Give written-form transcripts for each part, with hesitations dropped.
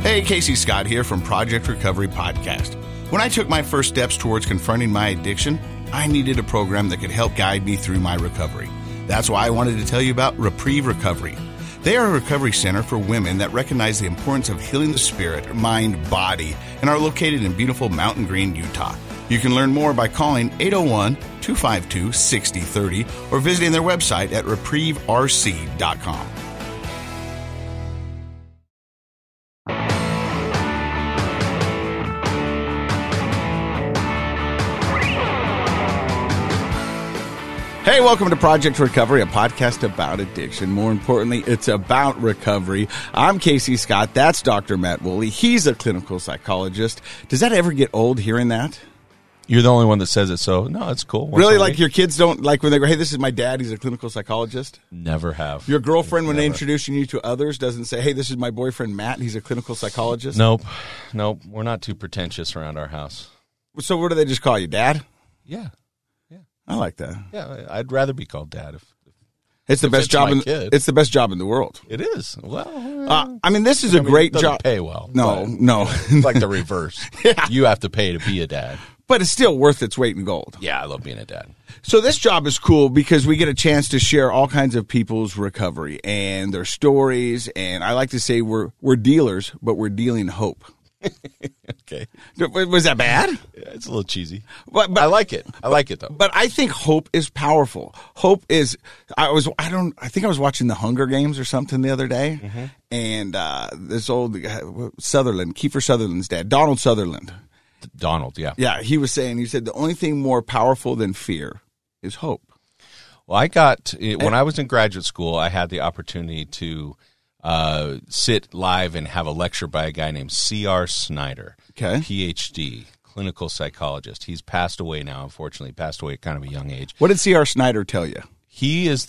Hey, Casey Scott here from Project Recovery Podcast. When I took my first steps towards confronting my addiction, I needed a program that could help guide me through my recovery. That's why I wanted to tell you about Reprieve Recovery. They are a recovery center for women that recognize the importance of healing the spirit, mind, body, and are located in beautiful Mountain Green, Utah. You can learn more by calling 801-252-6030 or visiting their website at reprieverc.com. Hey, welcome to Project Recovery, a podcast about addiction. More importantly, it's about recovery. I'm Casey Scott. That's Dr. Matt Woolley. He's a clinical psychologist. Does that ever get old hearing that? You're the only one that says it, so no, it's cool. Really? Like your kids don't, like when they go, hey, this is my dad, he's a clinical psychologist? Never have. Your girlfriend, when they're introducing you to others, doesn't say, hey, this is my boyfriend Matt, he's a clinical psychologist? Nope. We're not too pretentious around our house. So what do they just call you, Dad? Yeah. I like that. Yeah, I'd rather be called Dad if it's the best job it's the best job in the world. It is. Well, I mean, this is a great job. Pay well. No. It's like the reverse. Yeah. You have to pay to be a dad. But it's still worth its weight in gold. Yeah, I love being a dad. So this job is cool because we get a chance to share all kinds of people's recovery and their stories. And I like to say we're dealers, but we're dealing hope. Okay. Was that bad? Yeah, it's a little cheesy. But I like it. I like it though. But I think hope is powerful. Hope is. I think I was watching the Hunger Games or something the other day, and this old Sutherland, Kiefer Sutherland's dad, Donald Sutherland. Donald, yeah. Yeah, he said the only thing more powerful than fear is hope. Well, when I was in graduate school, I had the opportunity to sit live and have a lecture by a guy named C.R. Snyder, PhD, clinical psychologist. He's passed away now, unfortunately. Passed away at kind of a young age. What did C.R. Snyder tell you? He was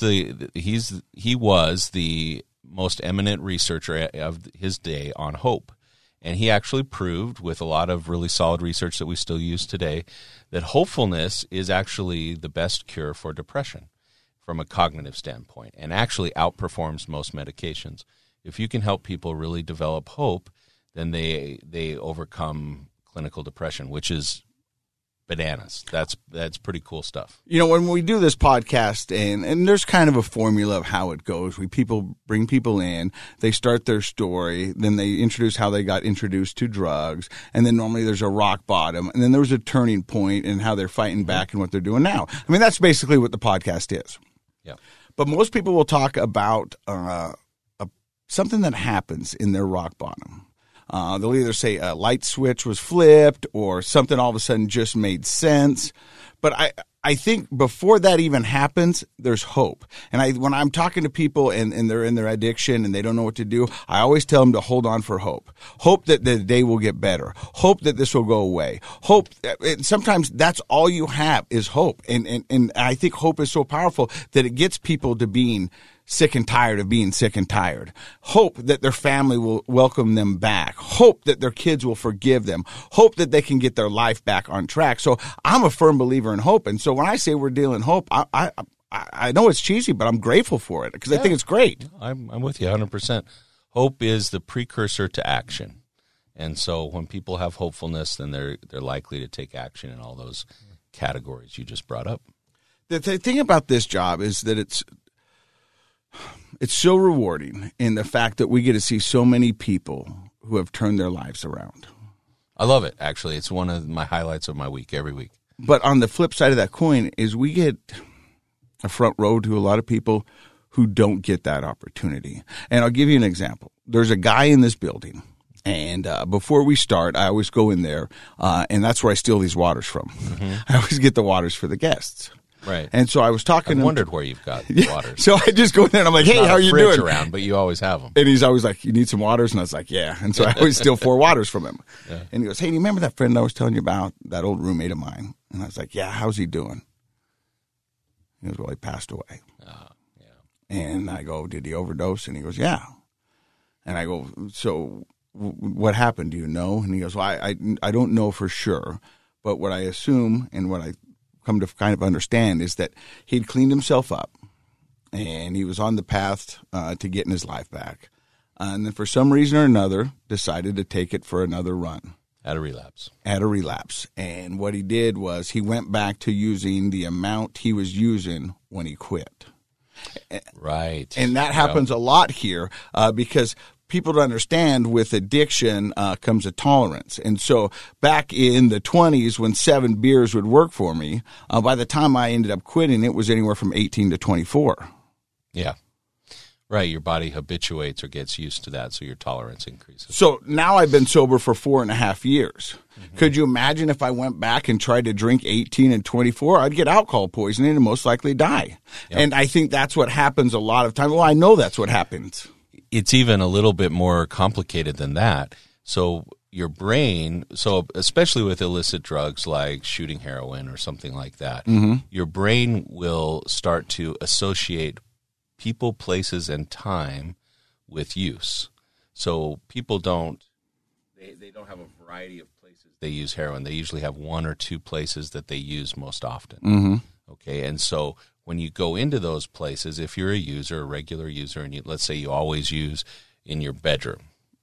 the most eminent researcher of his day on hope. And he actually proved, with a lot of really solid research that we still use today, that hopefulness is actually the best cure for depression from a cognitive standpoint and actually outperforms most medications. If you can help people really develop hope, then they overcome clinical depression, which is bananas. That's pretty cool stuff. You know, when we do this podcast, and there's kind of a formula of how it goes. Bring people in, they start their story, then they introduce how they got introduced to drugs, and then normally there's a rock bottom, and then there's a turning point and how they're fighting back and what they're doing now. I mean, that's basically what the podcast is. Yeah. But most people will talk about something that happens in their rock bottom. They'll either say a light switch was flipped or something all of a sudden just made sense. But I think before that even happens, there's hope. And when I'm talking to people and they're in their addiction and they don't know what to do, I always tell them to hold on for hope. Hope that the day will get better. Hope that this will go away. Hope. Sometimes that's all you have is hope. And I think hope is so powerful that it gets people to being sick and tired of being sick and tired. Hope that their family will welcome them back. Hope that their kids will forgive them. Hope that they can get their life back on track. So I'm a firm believer in hope. And so when I say we're dealing hope, I know it's cheesy, but I'm grateful for it because I think it's great. I'm with you 100%. Hope is the precursor to action. And so when people have hopefulness, then they're likely to take action in all those categories you just brought up. The thing about this job is that it's so rewarding in the fact that we get to see so many people who have turned their lives around. I love it, actually. It's one of my highlights of my week, every week. But on the flip side of that coin is we get a front row to a lot of people who don't get that opportunity. And I'll give you an example. There's a guy in this building, and before we start, I always go in there, and that's where I steal these waters from. Mm-hmm. I always get the waters for the guests. Right. And so I was talking to him. I wondered where you've got the waters. So I just go in there and I'm like, hey, how are you doing? Around, but you always have them. And he's always like, you need some waters? And I was like, yeah. And so I always steal 4 waters from him. Yeah. And he goes, hey, do you remember that friend I was telling you about, that old roommate of mine? And I was like, yeah, how's he doing? He goes, well, he passed away. Yeah. And I go, did he overdose? And he goes, yeah. And I go, so what happened? Do you know? And he goes, well, I don't know for sure. But what I assume and what I come to kind of understand is that he'd cleaned himself up and he was on the path to getting his life back. and then for some reason or another decided to take it for another run. Had a relapse. And what he did was he went back to using the amount he was using when he quit. Right. And that happens a lot here because people don't understand with addiction comes a tolerance. And so back in the 20s when 7 beers would work for me, by the time I ended up quitting, it was anywhere from 18 to 24. Yeah. Right. Your body habituates or gets used to that, so your tolerance increases. So now I've been sober for 4.5 years. Mm-hmm. Could you imagine if I went back and tried to drink 18 and 24? I'd get alcohol poisoning and most likely die. Yep. And I think that's what happens a lot of times. Well, I know that's what happens. It's even a little bit more complicated than that. So your brain, so especially with illicit drugs like shooting heroin or something like that, your brain will start to associate people, places, and time with use. So people don't have a variety of places they use heroin. They usually have 1 or 2 places that they use most often. Mm-hmm. Okay, and so when you go into those places, if you're a user, a regular user, and let's say you always use in your bedroom,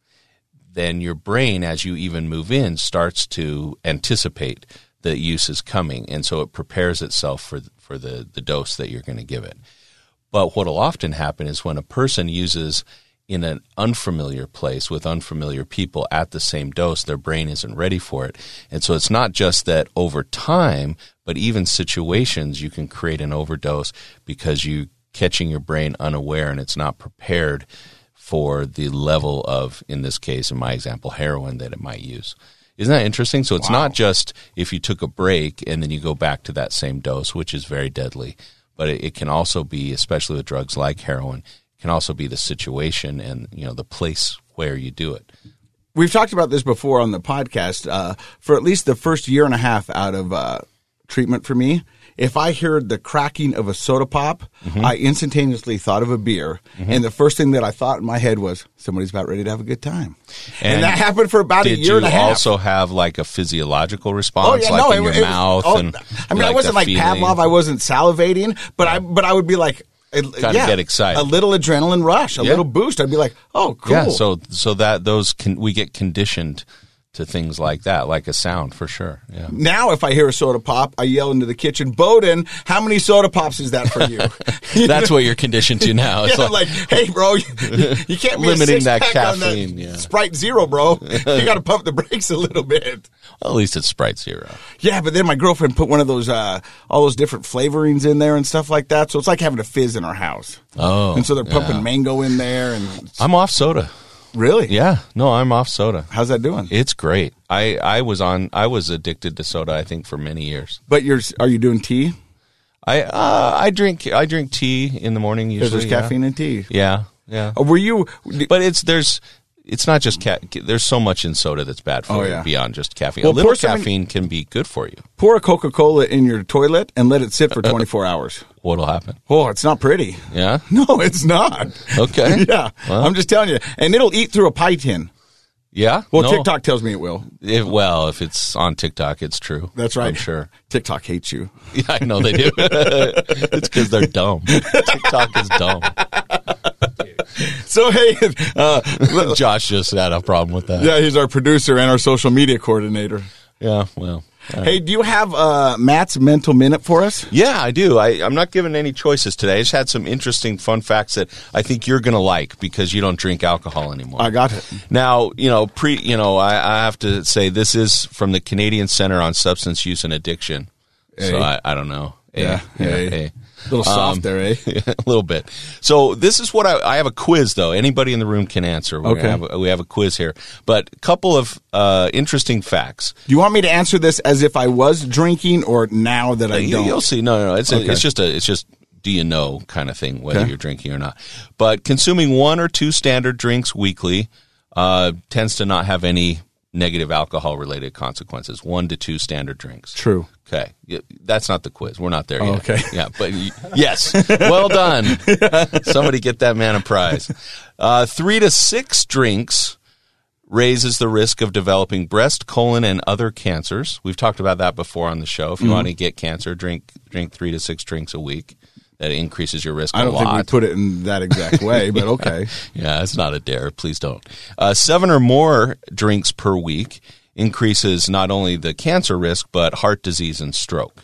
then your brain, as you even move in, starts to anticipate the use is coming, and so it prepares itself for the dose that you're going to give it. But what will often happen is when a person uses in an unfamiliar place with unfamiliar people at the same dose, their brain isn't ready for it. And so it's not just that over time, but even situations you can create an overdose because you're catching your brain unaware and it's not prepared for the level of, in this case, in my example, heroin that it might use. Isn't that interesting? So it's not just if you took a break and then you go back to that same dose, which is very deadly. But it can also be, especially with drugs like heroin, it can also be the situation and the place where you do it. We've talked about this before on the podcast. For at least the first year and a half out of treatment for me, if I heard the cracking of a soda pop, I instantaneously thought of a beer. And the first thing that I thought in my head was, somebody's about ready to have a good time. And that happened for about a year and a half. Did you also have like a physiological response, in your mouth? I wasn't like Pavlov. I wasn't salivating, but I would be like, kind of get excited. A little adrenaline rush, a little boost. I'd be like, oh, cool. Yeah, so that we get conditioned to things like that, like a sound for sure. Yeah. Now, if I hear a soda pop, I yell into the kitchen, Bowden, how many soda pops is that for you? That's what you're conditioned to now. It's like, hey, bro, you can't be limiting that caffeine. Sprite Zero, bro. You got to pump the brakes a little bit. Well, at least it's Sprite Zero. Yeah, but then my girlfriend put one of those, all those different flavorings in there and stuff like that. So it's like having a fizz in our house. Oh, and so they're pumping mango in there. And I'm off soda. Really? Yeah. No, I'm off soda. How's that doing? It's great. I was addicted to soda, I think, for many years. But are you doing tea? I drink tea in the morning usually. There's caffeine in tea. Yeah. Were you? But it's not just there's so much in soda that's bad for you beyond just caffeine. Well, a little caffeine can be good for you. Pour a Coca-Cola in your toilet and let it sit for 24 hours. What'll happen? Oh, it's not pretty. Yeah? No, it's not. Okay. Yeah. Well, I'm just telling you. And it'll eat through a pie tin. Yeah? Well, no. TikTok tells me it will. If it's on TikTok, it's true. That's right. I'm sure. TikTok hates you. Yeah, I know they do. It's because they're dumb. TikTok is dumb. So, hey. Josh just had a problem with that. Yeah, he's our producer and our social media coordinator. Yeah, well. Hey, do you have Matt's mental minute for us? Yeah, I do. I'm not giving any choices today. I just had some interesting fun facts that I think you're going to like because you don't drink alcohol anymore. I got it. Now, I have to say this is from the Canadian Center on Substance Use and Addiction. So I don't know. Yeah. A little soft there, eh? A little bit. So this is what I have a quiz, though. Anybody in the room can answer. We have a quiz here. But a couple of interesting facts. Do you want me to answer this as if I was drinking or now that I don't? You'll see. No. It's just do you know kind of thing, whether you're drinking or not. But consuming 1 or 2 standard drinks weekly tends to not have any negative alcohol-related consequences. 1 to 2 standard drinks. True. Okay. That's not the quiz. We're not there yet. Okay. Yeah, but yes. Well done. Somebody get that man a prize. 3 to 6 drinks raises the risk of developing breast, colon, and other cancers. We've talked about that before on the show. If you want to get cancer, drink 3 to 6 drinks a week. that increases your risk I don't a lot. think we put it in that exact way, but okay. Yeah, it's not a dare. Please don't. 7 or more drinks per week increases not only the cancer risk, but heart disease and stroke.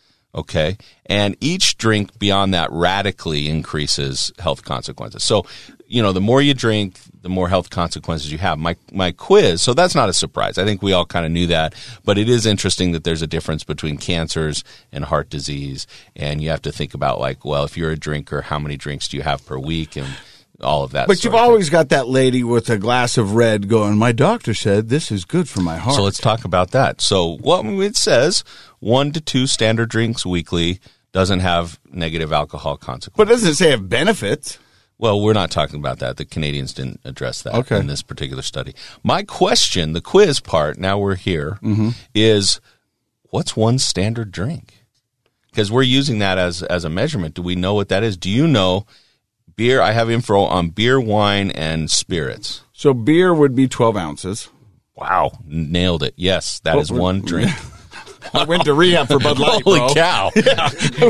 Okay. And each drink beyond that radically increases health consequences. So, the more you drink, the more health consequences you have. My quiz, so that's not a surprise. I think we all kind of knew that, but it is interesting that there's a difference between cancers and heart disease. And you have to think about if you're a drinker, how many drinks do you have per week and all of that. But you've always got that lady with a glass of red going, my doctor said this is good for my heart. So let's talk about that. So what it says, 1 to 2 standard drinks weekly doesn't have negative alcohol consequences. But it doesn't say it benefits. Well, we're not talking about that. The Canadians didn't address that in this particular study. My question, the quiz part, now we're here, is what's one standard drink? Because we're using that as a measurement. Do we know what that is? Do you know beer? I have info on beer, wine, and spirits. So beer would be 12 ounces. Wow. Nailed it. Yes, that is one drink. I went to rehab for Bud Light, Holy bro. cow. Yeah.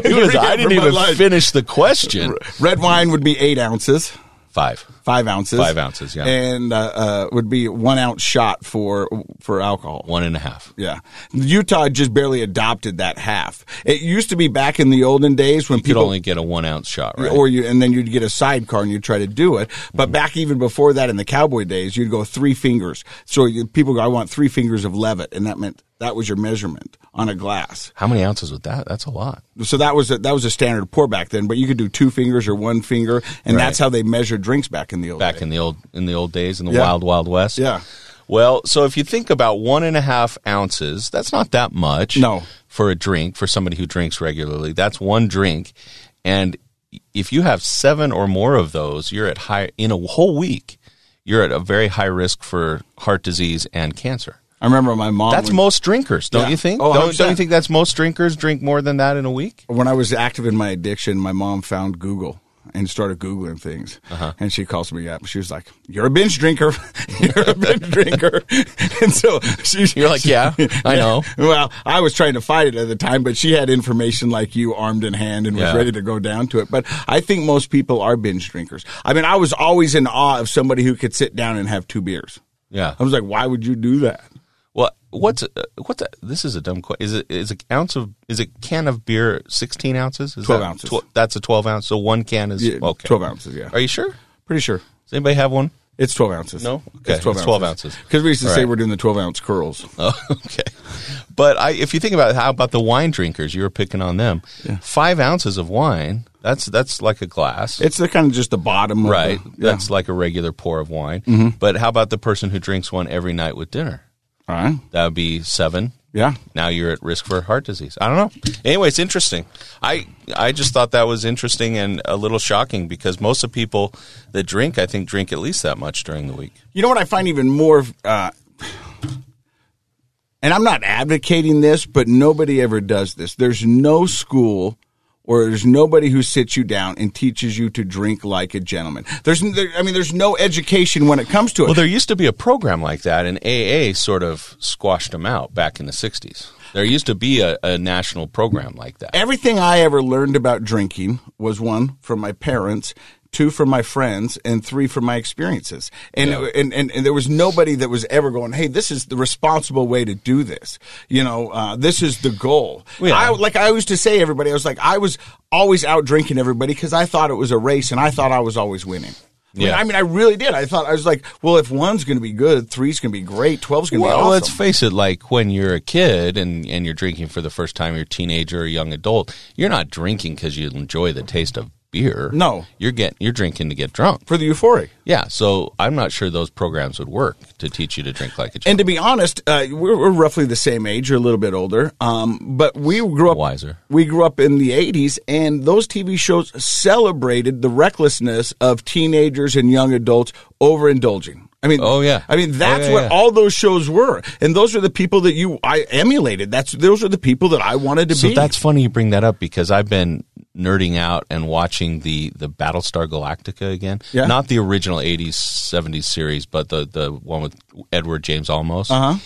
I didn't even finish the question. Red wine would be 8 ounces. 5 ounces. 5 ounces, yeah. And would be 1 ounce shot for alcohol. 1.5. Yeah. Utah just barely adopted that half. It used to be back in the olden days when people could only get a 1 ounce shot, right? And then you'd get a sidecar and you'd try to do it. But back even before that in the cowboy days, you'd go 3 fingers. So people go, I want 3 fingers of Levitt, and that meant that was your measurement on a glass. How many ounces was that? That's a lot. So that was a standard pour back then, but you could do 2 fingers or 1 finger, and that's how they measured drinks back in the old days. In the old days, in the wild west. Yeah. Well, so if you think about 1.5 ounces, that's not that much. No. For a drink, for somebody who drinks regularly, that's one drink, and if you have 7 or more of those, you're at in a whole week. You're at a very high risk for heart disease and cancer. I remember my mom. That's most drinkers, don't you think? Oh, don't you think that's most drinkers drink more than that in a week? When I was active in my addiction, my mom found Google and started Googling things. And she calls me up. She was like, you're a binge drinker. You're a binge drinker. And so you're like, yeah, I know. Well, I was trying to fight it at the time, but she had information like you, armed in hand, and was ready to go down to it. But I think most people are binge drinkers. I mean, I was always in awe of somebody who could sit down and have 2 beers. Yeah. I was like, why would you do that? Well, this is a dumb question. Is a can of beer 16 ounces? 12 ounces. That's a 12 ounce. So one can is okay. 12 ounces. Yeah. Are you sure? Pretty sure. Does anybody have one? It's 12 ounces. No? Okay. It's 12 ounces. Because we used to say we're doing the 12-ounce curls. Oh, okay. But if you think about it, how about the wine drinkers? You were picking on them. Yeah. 5 ounces of wine, that's like a glass. It's kind of just the bottom. Right. That's like a regular pour of wine. Mm-hmm. But how about the person who drinks one every night with dinner? All right. That would be 7. Yeah. Now you're at risk for heart disease. I don't know. Anyway, it's interesting. I just thought that was interesting and a little shocking because most of the people that drink, I think, drink at least that much during the week. You know what I find even more, and I'm not advocating this, but nobody ever does this. There's no school or there's nobody who sits you down and teaches you to drink like a gentleman. There's no education when it comes to it. Well, there used to be a program like that, and AA sort of squashed them out back in the 60s. There used to be a national program like that. Everything I ever learned about drinking was 1, from my parents, 2 from my friends, and 3 from my experiences. And there was nobody that was ever going, hey, this is the responsible way to do this. This is the goal. Yeah. I used to say, everybody, I was always out drinking everybody because I thought it was a race and I thought I was always winning. Yeah. I mean, I really did. I was like, well, if 1's going to be good, 3's going to be great, 12's going to be awesome. Well, let's face it, like when you're a kid and you're drinking for the first time, you're a teenager or a young adult, you're not drinking because you enjoy the taste of beer. No. You're drinking to get drunk. For the euphoria. Yeah, so I'm not sure those programs would work to teach you to drink like a gentleman. And to be honest, we're roughly the same age or a little bit older, but we grew up wiser. We grew up in the 80s, and those TV shows celebrated the recklessness of teenagers and young adults overindulging. I mean, that's what all those shows were, and those are the people that I emulated. Those are the people that I wanted to be. So that's funny you bring that up because I've been nerding out and watching the Battlestar Galactica again. Yeah. Not the original 80s, 70s series, but the one with Edward James Olmos.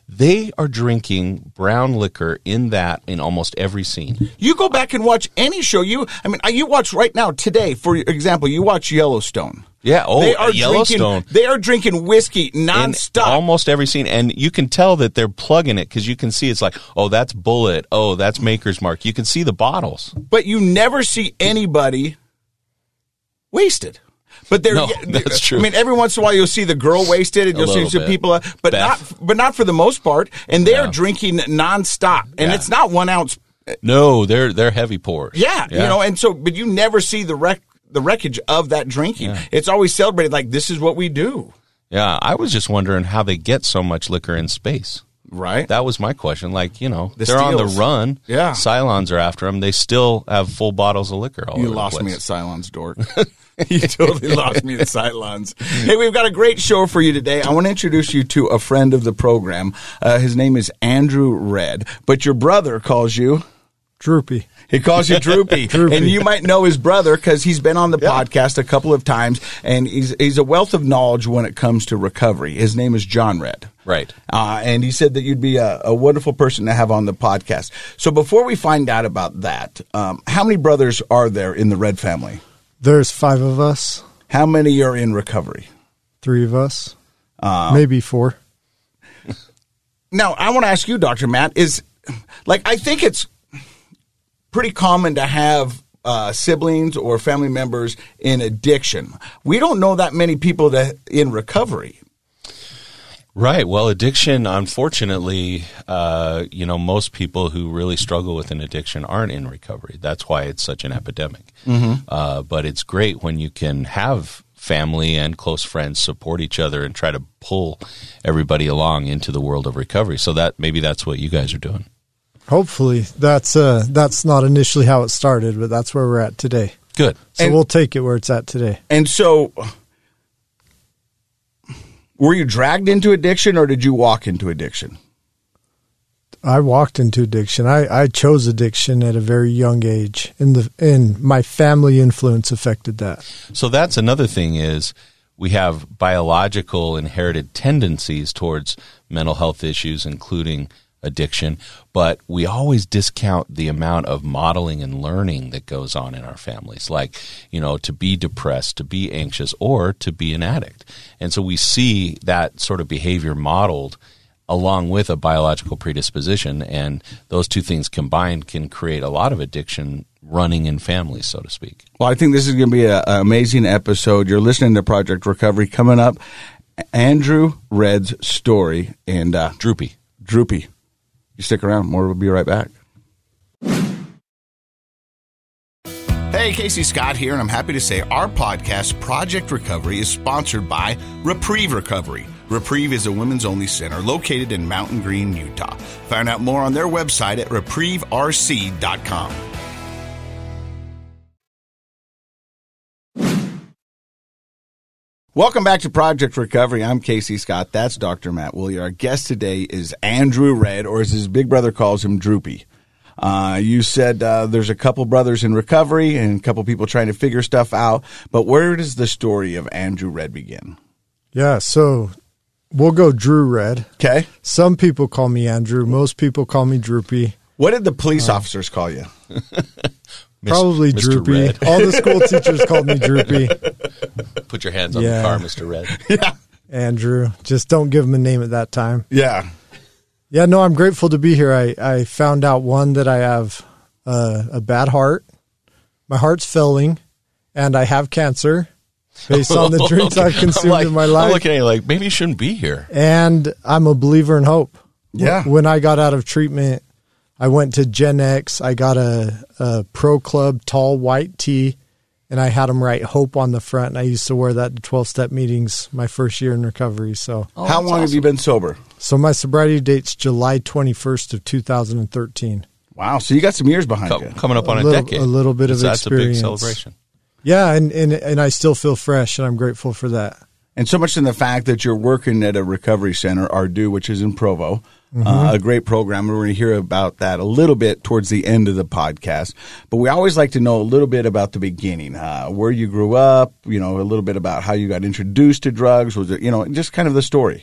they are drinking brown liquor in almost every scene. You go back and watch any show. You watch right now today, for example, you watch Yellowstone. Yeah, Yellowstone. They are drinking whiskey nonstop. In almost every scene. And you can tell that they're plugging it because you can see it's like, oh, that's Bullet. Oh, that's Maker's Mark. You can see the bottles. But you never see anybody wasted. But that's true. I mean, every once in a while you'll see the girl wasted, and you'll see some people, but not for the most part. And they are drinking nonstop, and it's not 1 ounce. No, they're heavy pours. Yeah, and so, but you never see the wreckage of that drinking. Yeah. It's always celebrated like this is what we do. Yeah, I was just wondering how they get so much liquor in space. Right. That was my question. Like, they're on the run. Yeah. Cylons are after them. They still have full bottles of liquor all over the place. You lost me at Cylons, dork. You totally lost me at Cylons. Hey, we've got a great show for you today. I want to introduce you to a friend of the program. His name is Andrew Red, but your brother calls you... Droopy. He calls you Droopy. Droopy. And you might know his brother because he's been on the podcast a couple of times, and he's a wealth of knowledge when it comes to recovery. His name is John Red. Right. And he said that you'd be a wonderful person to have on the podcast. So before we find out about that, how many brothers are there in the Red family? There's 5 of us. How many are in recovery? 3 of us. Maybe 4. Now, I want to ask you, Dr. Matt, I think it's pretty common to have siblings or family members in addiction. We don't know that many people in recovery. Right. Well, addiction, unfortunately, most people who really struggle with an addiction aren't in recovery. That's why it's such an epidemic. Mm-hmm. But it's great when you can have family and close friends support each other and try to pull everybody along into the world of recovery. So maybe that's what you guys are doing. Hopefully. That's not initially how it started, but that's where we're at today. Good. So we'll take it where it's at today. And so... were you dragged into addiction or did you walk into addiction? I walked into addiction. I chose addiction at a very young age, and my family influence affected that. So that's another thing is we have biological inherited tendencies towards mental health issues, including addiction, but we always discount the amount of modeling and learning that goes on in our families, like, to be depressed, to be anxious, or to be an addict. And so we see that sort of behavior modeled along with a biological predisposition, and those two things combined can create a lot of addiction running in families, so to speak. Well, I think this is going to be an amazing episode. You're listening to Project Recovery. Coming up, Andrew Red's story and Droopy. You stick around. More will be right back. Hey, Casey Scott here, and I'm happy to say our podcast, Project Recovery, is sponsored by Reprieve Recovery. Reprieve is a women's-only center located in Mountain Green, Utah. Find out more on their website at reprieverc.com. Welcome back to Project Recovery. I'm Casey Scott. That's Dr. Matt Woolley. Our guest today is Andrew Red, or as his big brother calls him, Droopy. You said there's a couple brothers in recovery and a couple people trying to figure stuff out, but where does the story of Andrew Red begin? Yeah, so we'll go Drew Red. Okay. Some people call me Andrew. Most people call me Droopy. What did the police officers call you? Probably Mr. Droopy. Red. All the school teachers called me Droopy. Put your hands on the car, Mr. Red. Yeah. Andrew. Just don't give him a name at that time. Yeah. Yeah, no, I'm grateful to be here. I found out, one, that I have a bad heart. My heart's failing, and I have cancer based on the drinks I've consumed in my life. I'm looking at you like, maybe you shouldn't be here. And I'm a believer in hope. Yeah. When I got out of treatment, I went to Gen X. I got a Pro Club tall white tee, and I had them write hope on the front. And I used to wear that to 12-step meetings my first year in recovery. So, how long have you been sober? So my sobriety date's July 21st of 2013. Wow, so you got some years behind you. Coming up on a decade. A little bit of That's experience. a big celebration. Yeah, and I still feel fresh, and I'm grateful for that. And so much in the fact that you're working at a recovery center, Ardu, which is in Provo, a great program. We're going to hear about that a little bit towards the end of the podcast. But we always like to know a little bit about the beginning, where you grew up, a little bit about how you got introduced to drugs. Was it, just kind of the story.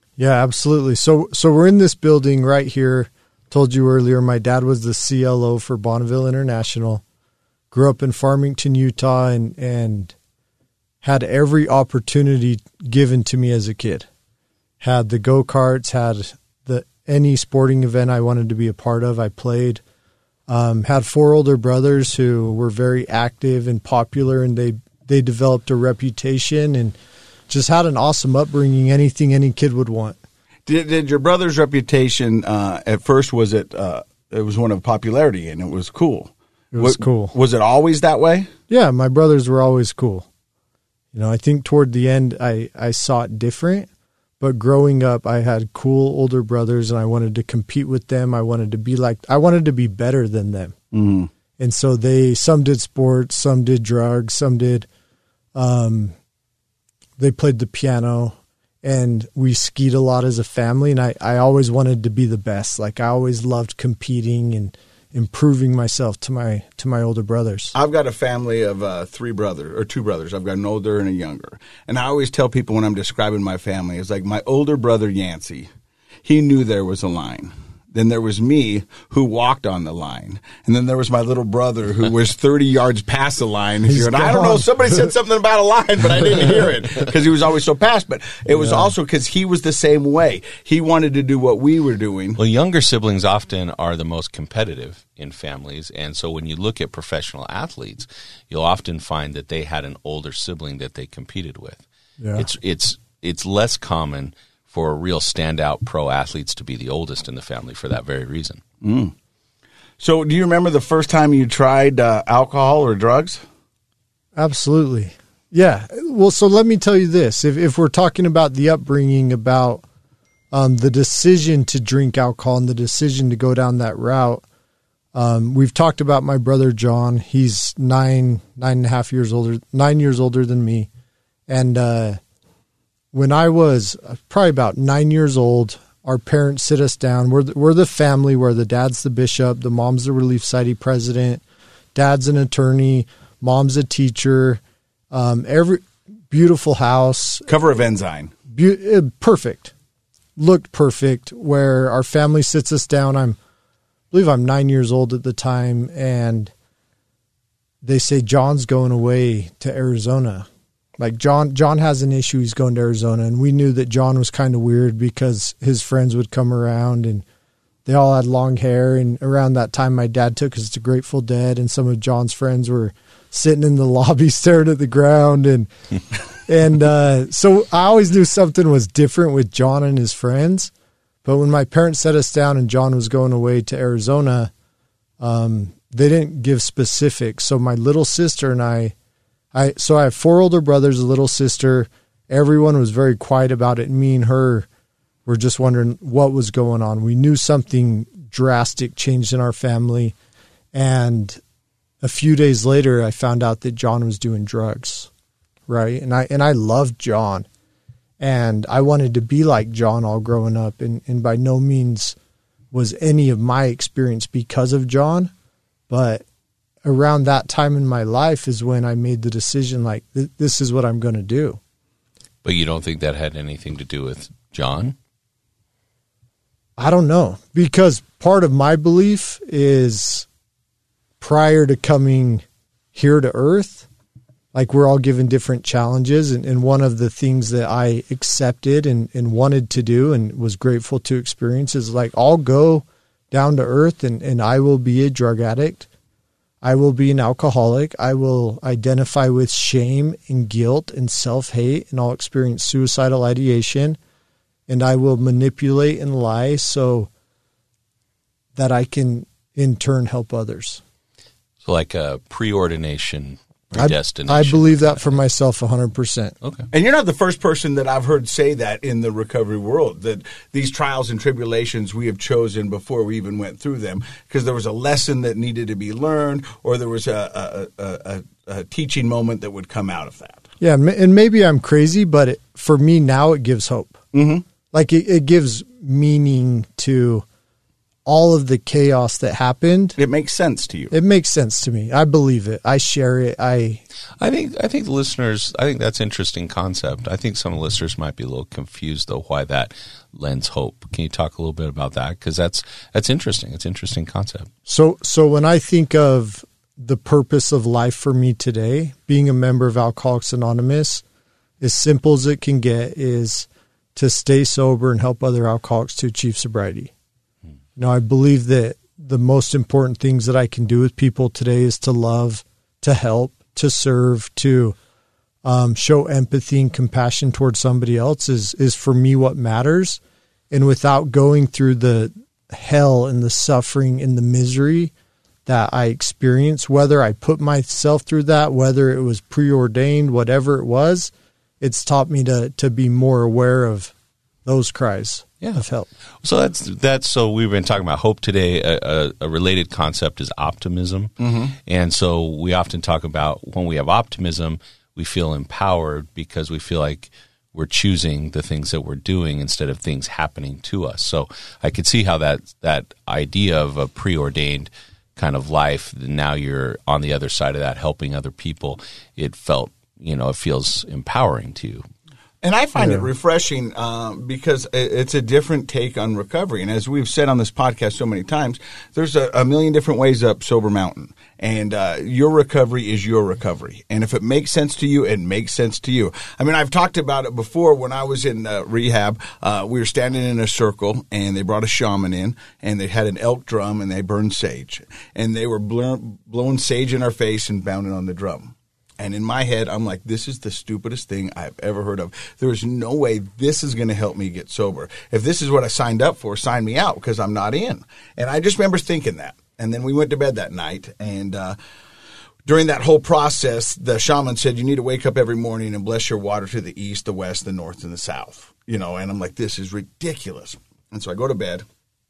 Yeah, absolutely. So we're in this building right here. Told you earlier, my dad was the CLO for Bonneville International. Grew up in Farmington, Utah, and had every opportunity given to me as a kid. Had the go-karts, had any sporting event I wanted to be a part of, I played. Had 4 older brothers who were very active and popular, and they developed a reputation and just had an awesome upbringing, anything any kid would want. Did your brother's reputation at first, was it was one of popularity and it was cool? It was cool. Was it always that way? Yeah, my brothers were always cool. I think toward the end I saw it different, but growing up I had cool older brothers and I wanted to compete with them. I wanted to be better than them. Mm-hmm. And so some did sports, some did drugs, some did they played the piano, and we skied a lot as a family, and I always wanted to be the best. Like, I always loved competing and improving myself to my older brothers. I've got a family of 2 brothers. I've got an older and a younger. And I always tell people when I'm describing my family, it's like my older brother, Yancey, he knew there was a line. Then there was me, who walked on the line. And then there was my little brother, who was 30 yards past the line. I don't know, somebody said something about a line, but I didn't hear it because he was always so past. But it was also because he was the same way. He wanted to do what we were doing. Well, younger siblings often are the most competitive in families. And so when you look at professional athletes, you'll often find that they had an older sibling that they competed with. Yeah. It's less common for real standout pro athletes to be the oldest in the family for that very reason. Mm. So do you remember the first time you tried alcohol or drugs? Absolutely. Yeah. Well, so let me tell you this. If we're talking about the upbringing, about the decision to drink alcohol and the decision to go down that route, we've talked about my brother John. He's 9 years older than me. And when I was probably about 9 years old, our parents sit us down. We're the family where the dad's the bishop, the mom's the Relief Society president, dad's an attorney, mom's a teacher. Every beautiful house, cover of Ensign, perfect, looked perfect. Where our family sits us down. I believe I'm 9 years old at the time, and they say John's going away to Arizona. Like John has an issue. He's going to Arizona, and we knew that John was kind of weird because his friends would come around and they all had long hair. And around that time, my dad took us to Grateful Dead, and some of John's friends were sitting in the lobby staring at the ground. And so I always knew something was different with John and his friends. But when my parents set us down and John was going away to Arizona, they didn't give specifics. So my little sister and I have 4 older brothers, a little sister. Everyone was very quiet about it. Me and her were just wondering what was going on. We knew something drastic changed in our family. And a few days later, I found out that John was doing drugs, right? And I loved John. And I wanted to be like John all growing up. And by no means was any of my experience because of John. But around that time in my life is when I made the decision, like, this is what I'm going to do. But you don't think that had anything to do with John? I don't know, because part of my belief is prior to coming here to earth, like, we're all given different challenges. And one of the things that I accepted and wanted to do and was grateful to experience is, like, I'll go down to earth and I will be a drug addict. I will be an alcoholic. I will identify with shame and guilt and self-hate, and I'll experience suicidal ideation, and I will manipulate and lie so that I can in turn help others. So like a preordination, predestination. I believe that for myself 100%. Okay. And you're not the first person that I've heard say that in the recovery world, that these trials and tribulations we have chosen before we even went through them, because there was a lesson that needed to be learned, or there was a teaching moment that would come out of that. Yeah, and maybe I'm crazy, but for me now it gives hope. Mm-hmm. Like it gives meaning to all of the chaos that happened, It makes sense to you. it makes sense to me. I believe it. I share it. I think the listeners, I think that's an interesting concept. I think some listeners might be a little confused though why that lends hope. Can you talk a little bit about that? Because that's interesting. It's an interesting concept. So when I think of the purpose of life for me today, being a member of Alcoholics Anonymous, as simple as it can get, is to stay sober and help other alcoholics to achieve sobriety. Now, I believe that the most important things that I can do with people today is to love, to help, to serve, to show empathy and compassion towards somebody else is for me what matters. And without going through the hell and the suffering and the misery that I experienced, whether I put myself through that, whether it was preordained, whatever it was, it's taught me to be more aware of those cries of help. So that's so we've been talking about hope today. A related concept is optimism. And so we often talk about when we have optimism, we feel empowered because we feel like we're choosing the things that we're doing instead of things happening to us. So I could see how that idea of a preordained kind of life, now you're on the other side of that, helping other people. It feels empowering to you. And I find it refreshing because it's a different take on recovery. And as we've said on this podcast so many times, there's a million different ways up Sober Mountain. And your recovery is your recovery. And if it makes sense to you, it makes sense to you. I mean, I've talked about it before. When I was in rehab, we were standing in a circle, and they brought a shaman in, and they had an elk drum, and they burned sage. And they were blowing sage in our face and pounding on the drum. And in my head, I'm like, this is the stupidest thing I've ever heard of. There is no way this is going to help me get sober. If this is what I signed up for, sign me out because I'm not in. And I just remember thinking that. And then we went to bed that night. And during that whole process, the shaman said, you need to wake up every morning and bless your water to the east, the west, the north, and the south. And I'm like, this is ridiculous. And so I go to bed.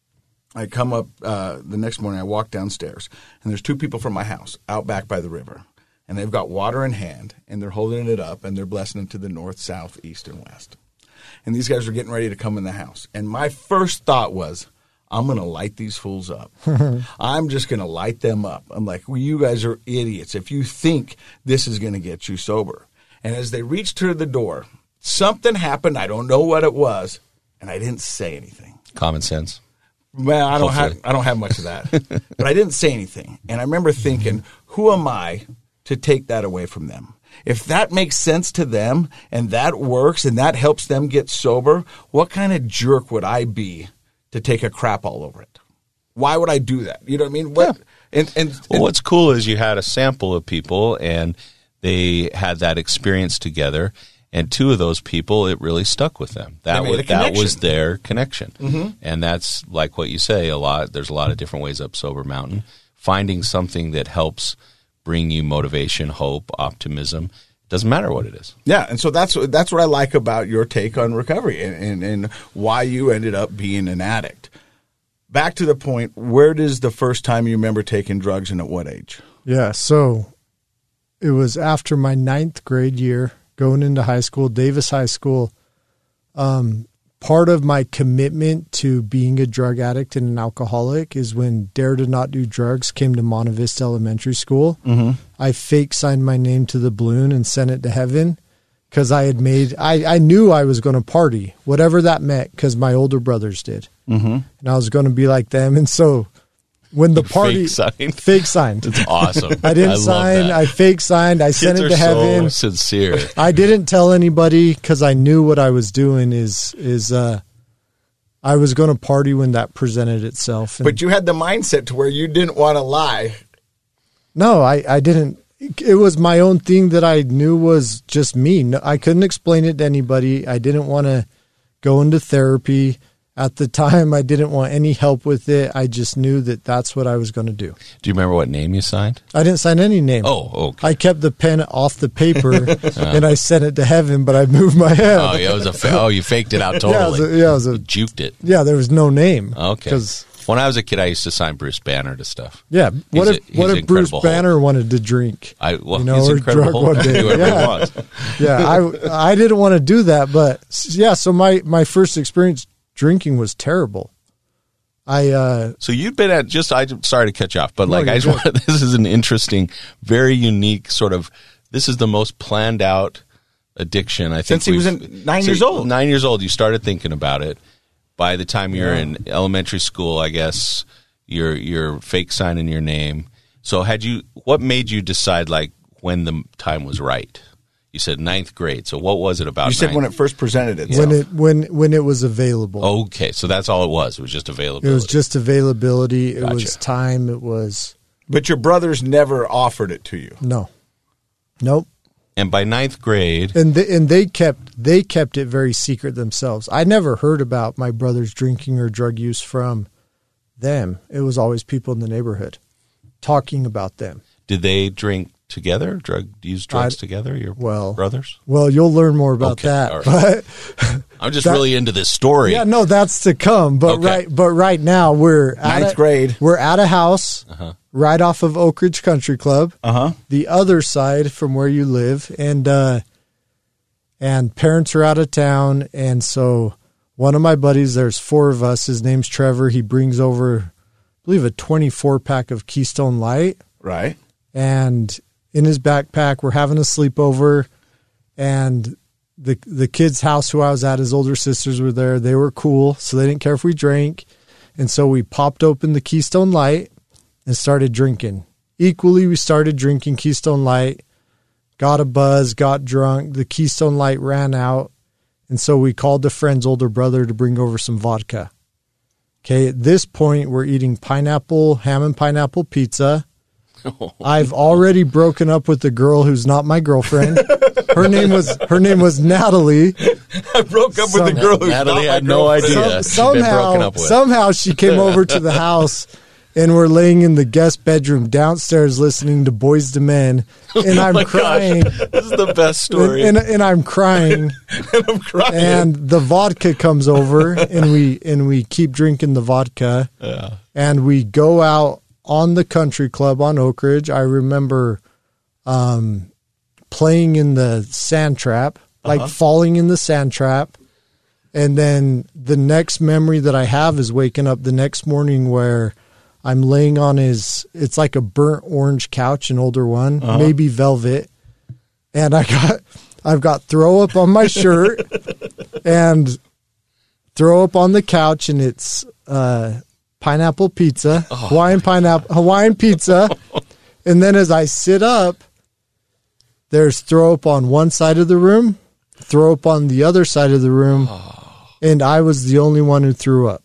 I come up the next morning. I walk downstairs. And there's two people from my house out back by the river. And they've got water in hand, and they're holding it up, and they're blessing it to the north, south, east, and west. And these guys are getting ready to come in the house. And my first thought was, I'm going to light these fools up. I'm just going to light them up. I'm like, well, you guys are idiots if you think this is going to get you sober. And as they reached to the door, something happened. I don't know what it was, and I didn't say anything. Common sense. Well, I don't have much of that. But I didn't say anything. And I remember thinking, who am I to take that away from them? If that makes sense to them and that works and that helps them get sober, what kind of jerk would I be to take a crap all over it? Why would I do that? You know what I mean? Well, what's cool is you had a sample of people and they had that experience together, and two of those people, it really stuck with them. That was their connection. And that's like what you say a lot. There's a lot of different ways up Sober Mountain. Finding something that helps bring you motivation, hope, optimism. Doesn't matter what it is. Yeah, and so that's what I like about your take on recovery and why you ended up being an addict. Back to the point, where does the first time you remember taking drugs and at what age? Yeah, so it was after my 9th grade year, going into high school, Davis High School. Part of my commitment to being a drug addict and an alcoholic is when Dare to Not Do Drugs came to Monte Vista Elementary School. I fake signed my name to the balloon and sent it to heaven because I knew I was going to party, whatever that meant, because my older brothers did. And I was going to be like them. And so when the party fake signed. It's awesome. I didn't sign. I fake signed. I sent it to heaven. So sincere. I didn't tell anybody because I knew what I was doing is I was going to party when that presented itself. But you had the mindset to where you didn't want to lie. No, I didn't. It was my own thing that I knew was just me. No, I couldn't explain it to anybody. I didn't want to go into therapy. At the time, I didn't want any help with it. I just knew that that's what I was going to do. Do you remember what name you signed? I didn't sign any name. Oh, okay. I kept the pen off the paper and I sent it to heaven, but I moved my head. Oh, yeah, it was you faked it out totally. You juked it. Yeah, there was no name. Okay. When I was a kid, I used to sign Bruce Banner to stuff. Yeah. What if Bruce Banner wanted to drink? He's Incredible Hulk. I didn't want to do that, but yeah. So my first experience drinking was terrible. So you've been at I'm sorry to cut you off, but No, this is an interesting, very unique sort of, this is the most planned out addiction. I think Since he was 9 years old. 9 years old, you started thinking about it. By the time you're in elementary school, I guess you're fake signing your name. So what made you decide like when the time was right? You said 9th grade. So what was it about? You said when it first presented itself. When it was available. Okay, so that's all it was. It was just availability. It was just availability. It Gotcha. was time. It was But your brothers never offered it to you. no, nope. And by 9th grade, And they kept it very secret themselves. I never heard about my brothers drinking or drug use from them. It was always people in the neighborhood talking about them. did they drink together? Use drugs together? Your brothers? Well, you'll learn more about Okay, that. all right. But I'm just really into this story. yeah, no, that's to come. But Okay. right now we're at 9th grade. We're at a house right off of Oak Ridge Country Club. The other side from where you live, and parents are out of town, and so one of my buddies, there's 4 of us. His name's Trevor. He brings over, I believe, a 24-pack of Keystone Light, Right. and in his backpack, we're having a sleepover, and the kid's house who I was at, his older sisters were there. They were cool, so they didn't care if we drank, and so we popped open the Keystone Light and started drinking. Equally, we started drinking Keystone Light, got a buzz, got drunk. The Keystone Light ran out, and so we called a friend's older brother to bring over some vodka. Okay, at this point, we're eating ham and pineapple pizza. I've already broken up with the girl who's not my girlfriend. Her name was Natalie. I broke up with the girl who's Natalie, not I had my no girlfriend. idea. You've been broken up with. Somehow she came over to the house, and we're laying in the guest bedroom downstairs listening to Boyz II Men, and I'm my crying. Gosh, this is the best story. And I'm crying. And I'm crying. And the vodka comes over, and we keep drinking the vodka. Yeah. And we go out on the country club on Oak Ridge. I remember playing in the sand trap, like falling in the sand trap. And then the next memory that I have is waking up the next morning where I'm laying on it's like a burnt orange couch, an older one, maybe velvet. And I've got throw up on my shirt and throw up on the couch, and it's pineapple pizza, Hawaiian pizza. And then as I sit up, there's throw up on one side of the room, throw up on the other side of the room, and I was the only one who threw up.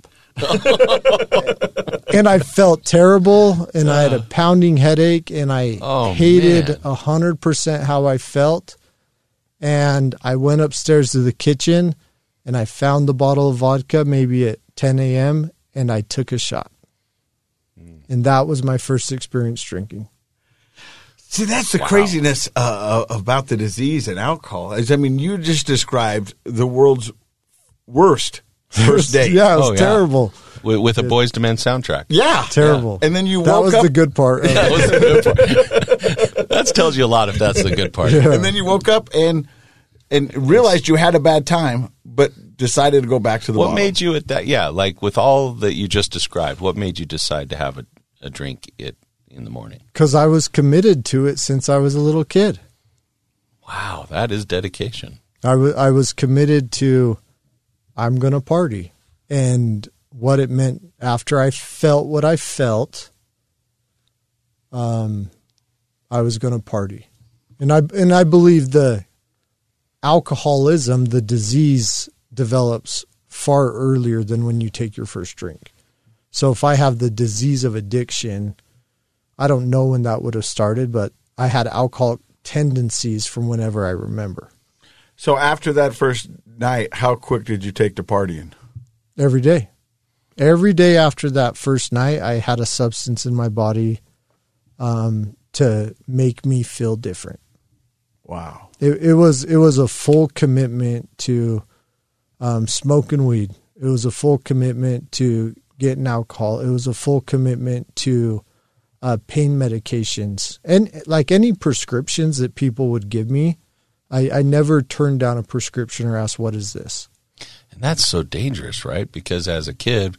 And I felt terrible, and I had a pounding headache, and I hated 100% how I felt. And I went upstairs to the kitchen, and I found the bottle of vodka maybe at 10 a.m., and I took a shot. And that was my first experience drinking. See, that's the craziness about the disease and alcohol. You just described the world's worst first date. Yeah, it was terrible. With a Boyz II Men soundtrack. Yeah. Terrible. And then you woke That was up. the good part. That was the good part. That tells you a lot if that's the good part. Yeah. And then you woke up and realized you had a bad time, but decided to go back to the What bottle. made you at that? Yeah, like with all that you just described, what made you decide to have a drink in the morning? Because I was committed to it since I was a little kid. Wow, that is dedication. I was committed to, I'm going to party. And what it meant after I felt what I felt, I was going to party. And I believe the alcoholism, the disease, develops far earlier than when you take your first drink. So if I have the disease of addiction, I don't know when that would have started, but I had alcoholic tendencies from whenever I remember. So after that first night, how quick did you take to partying? Every day. Every day after that first night, I had a substance in my body to make me feel different. Wow. It was a full commitment to smoking weed. It was a full commitment to getting alcohol. It was a full commitment to pain medications. And like any prescriptions that people would give me, I never turned down a prescription or asked, what is this? And that's so dangerous, right? Because as a kid,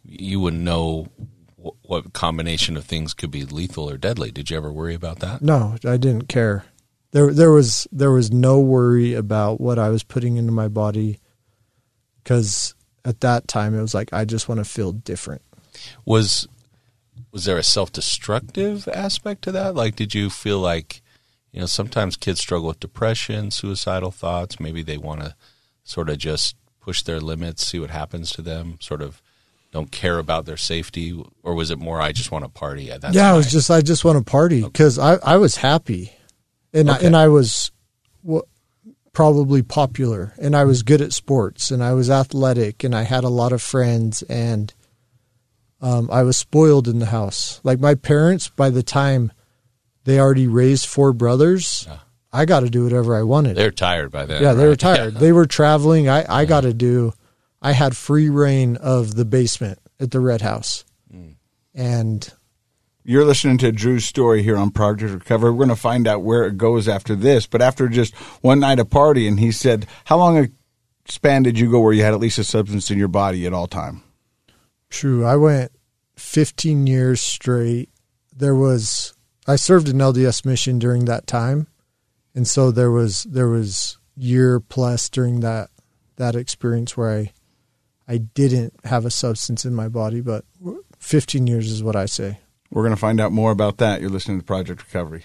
you wouldn't know what combination of things could be lethal or deadly. Did you ever worry about that? No, I didn't care. There was no worry about what I was putting into my body, because at that time it was like, I just want to feel different. Was there a self-destructive aspect to that? Like, did you feel like, sometimes kids struggle with depression, suicidal thoughts. Maybe they want to sort of just push their limits, see what happens to them, sort of don't care about their safety? Or was it more, I just want to party? It was I just want to party, because I was happy. And I was probably popular, and I was good at sports, and I was athletic, and I had a lot of friends, and I was spoiled in the house. Like, my parents, by the time they already raised 4 brothers, I got to do whatever I wanted. They're tired by then. Yeah, they were tired. Yeah. They were traveling. I had free reign of the basement at the Red House. And you're listening to Drew's story here on Project Recovery. We're going to find out where it goes after this. But after just one night of partying, he said, how long a span did you go where you had at least a substance in your body at all time? True. I went 15 years straight. I served an LDS mission during that time. And so there was year plus during that experience where I didn't have a substance in my body, but 15 years is what I say. We're going to find out more about that. You're listening to Project Recovery.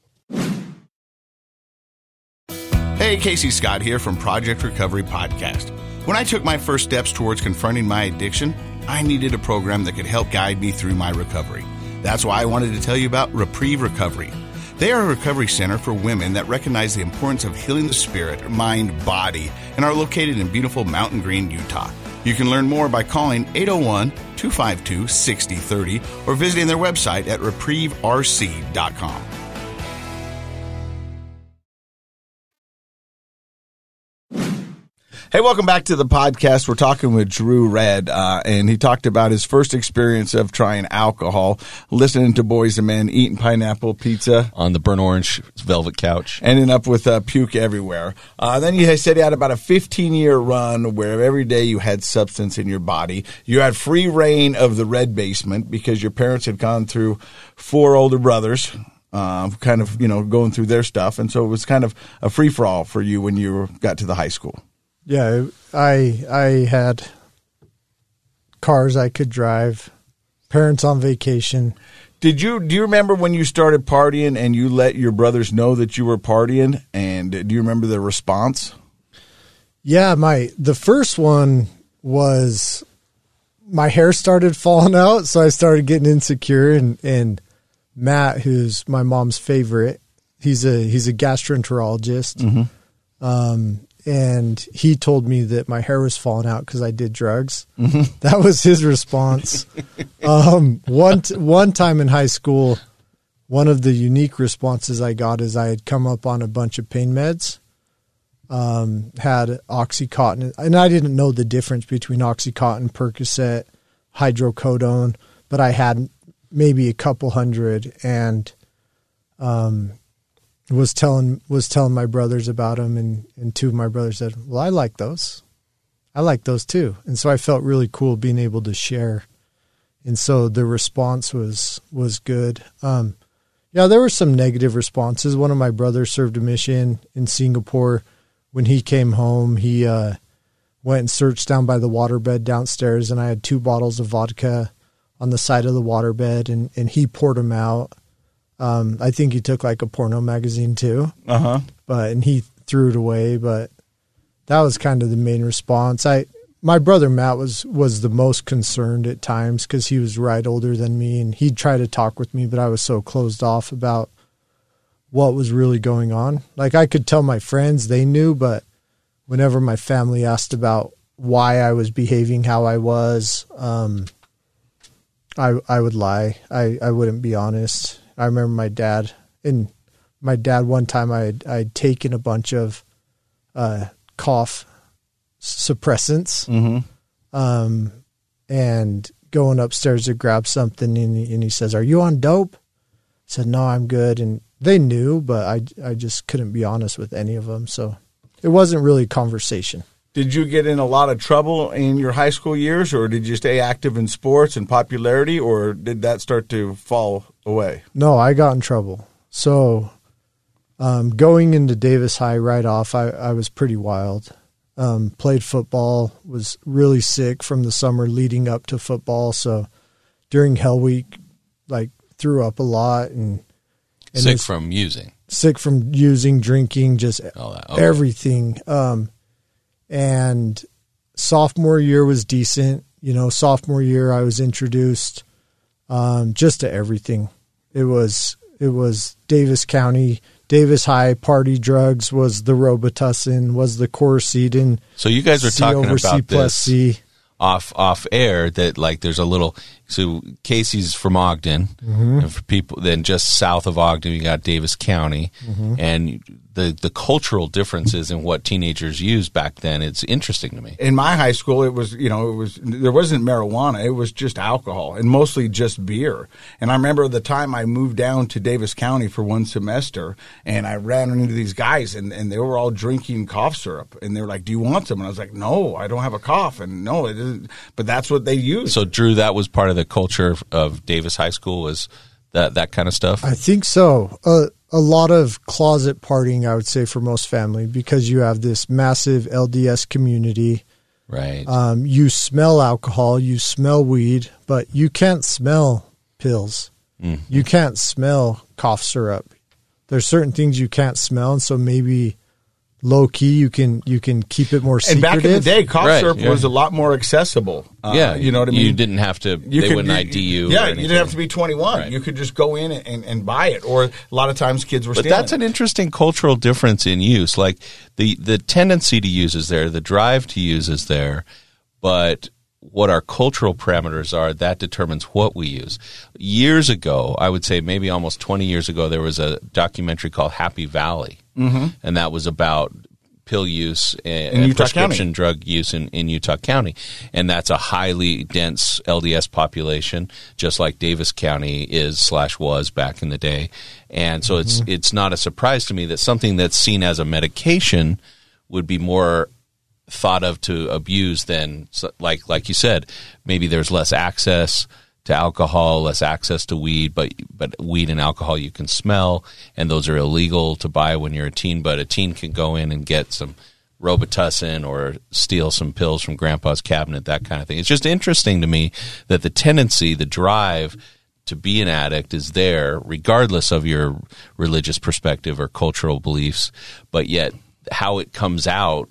Hey, Casey Scott here from Project Recovery Podcast. When I took my first steps towards confronting my addiction, I needed a program that could help guide me through my recovery. That's why I wanted to tell you about Reprieve Recovery. They are a recovery center for women that recognize the importance of healing the spirit, mind, body, and are located in beautiful Mountain Green, Utah. You can learn more by calling 801-252-6030 or visiting their website at reprieverc.com. Hey, welcome back to the podcast. We're talking with Drew Red, and he talked about his first experience of trying alcohol, listening to Boys and Men, eating pineapple pizza. On the burnt orange velvet couch. Ending up with puke everywhere. Then you said you had about a 15-year run where every day you had substance in your body. You had free reign of the red basement because your parents had gone through 4 older brothers, kind of, going through their stuff. And so it was kind of a free-for-all for you when you got to the high school. Yeah, I had cars I could drive, parents on vacation. Do you remember when you started partying and you let your brothers know that you were partying? And do you remember their response? Yeah, the first one was my hair started falling out, so I started getting insecure. And Matt, who's my mom's favorite, he's a gastroenterologist. Mm-hmm. And he told me that my hair was falling out because I did drugs. Mm-hmm. That was his response. One time in high school, one of the unique responses I got is I had come up on a bunch of pain meds, had Oxycontin, and I didn't know the difference between Oxycontin, Percocet, hydrocodone, but I had maybe a couple hundred, and was telling my brothers about them, and 2 of my brothers said, well, I like those too. And so I felt really cool being able to share. And so the response was good. Yeah, there were some negative responses. One of my brothers served a mission in Singapore. When he came home, he went and searched down by the waterbed downstairs, and I had 2 bottles of vodka on the side of the waterbed, and he poured them out. I think he took like a porno magazine too. Uh-huh. And he threw it away, but that was kind of the main response. My brother Matt was the most concerned at times because he was right older than me, and he'd try to talk with me, but I was so closed off about what was really going on. Like, I could tell my friends, they knew, but whenever my family asked about why I was behaving how I was, I would lie. I wouldn't be honest. I remember my dad one time I'd taken a bunch of cough suppressants, mm-hmm. And going upstairs to grab something, and he says, "Are you on dope?" I said, "No, I'm good." And they knew, but I just couldn't be honest with any of them. So it wasn't really a conversation. Did you get in a lot of trouble in your high school years, or did you stay active in sports and popularity, or did that start to fall away? No, I got in trouble. So going into Davis High right off, I was pretty wild. Played football, was really sick from the summer leading up to football. So during Hell Week, like threw up a lot and sick from using, drinking, just everything. And sophomore year was decent. Sophomore year I was introduced just to everything. It was Davis County, Davis High party drugs was the Robitussin, was the Coricidin. So you guys are talking about C+C. Off air that like there's a little. So Casey's from Ogden, and for people then just south of Ogden you got Davis County, and the cultural differences in what teenagers used back then. It's interesting to me. In my high school, it was there wasn't marijuana. It was just alcohol and mostly just beer. And I remember the time I moved down to Davis County for one semester, and I ran into these guys, and they were all drinking cough syrup, and they were like, "Do you want some?" And I was like, "No, I don't have a cough." And no, it isn't. But that's what they used. So Drew, that was part of the culture of Davis High School, was that kind of stuff? I think so. A lot of closet partying, I would say, for most family, because you have this massive LDS community. Right. You smell alcohol, you smell weed, but you can't smell pills. You can't smell cough syrup. There's certain things you can't smell, and so maybe low key you can keep it more secretive. And back in the day, cough syrup was a lot more accessible. You know what I mean? You didn't have to. They wouldn't ID you. Yeah, you didn't have to be 21. Right. You could just go in and buy it. Or a lot of times kids were stealing. But that's an interesting cultural difference in use. Like the tendency to use is there, the drive to use is there, but what our cultural parameters are, that determines what we use. Years ago, I would say maybe almost 20 years ago, there was a documentary called Happy Valley, and that was about pill use and prescription drug use in Utah County. And that's a highly dense LDS population, just like Davis County was back in the day. And so it's not a surprise to me that something that's seen as a medication would be more thought of to abuse than, like you said, maybe there's less access to alcohol, less access to weed, but weed and alcohol you can smell, and those are illegal to buy when you're a teen, but a teen can go in and get some Robitussin or steal some pills from grandpa's cabinet, that kind of thing. It's just interesting to me that the tendency, the drive to be an addict is there regardless of your religious perspective or cultural beliefs, but yet how it comes out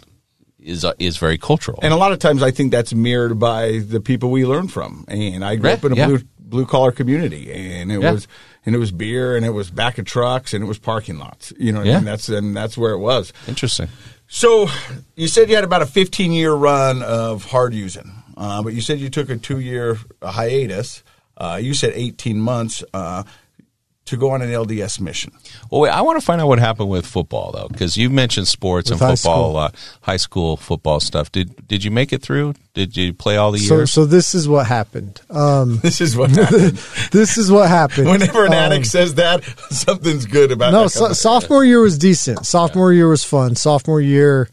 is very cultural. And a lot of times I think that's mirrored by the people we learn from. And I grew up in a blue collar community, and it was beer, and it was back of trucks, and it was parking lots. You know what I mean? That's where it was. Interesting. So you said you had about a 15-year run of hard using, but you said you took a 2-year hiatus. You said 18 months to go on an LDS mission. Well, wait, I want to find out what happened with football, though, because you've mentioned sports and football, high school football stuff. Did you make it through? Did you play all the years? So this is what happened. This is what happened. This is what happened. Whenever an addict says that, something's good about it. No, sophomore year was decent. Sophomore year was fun. Sophomore year,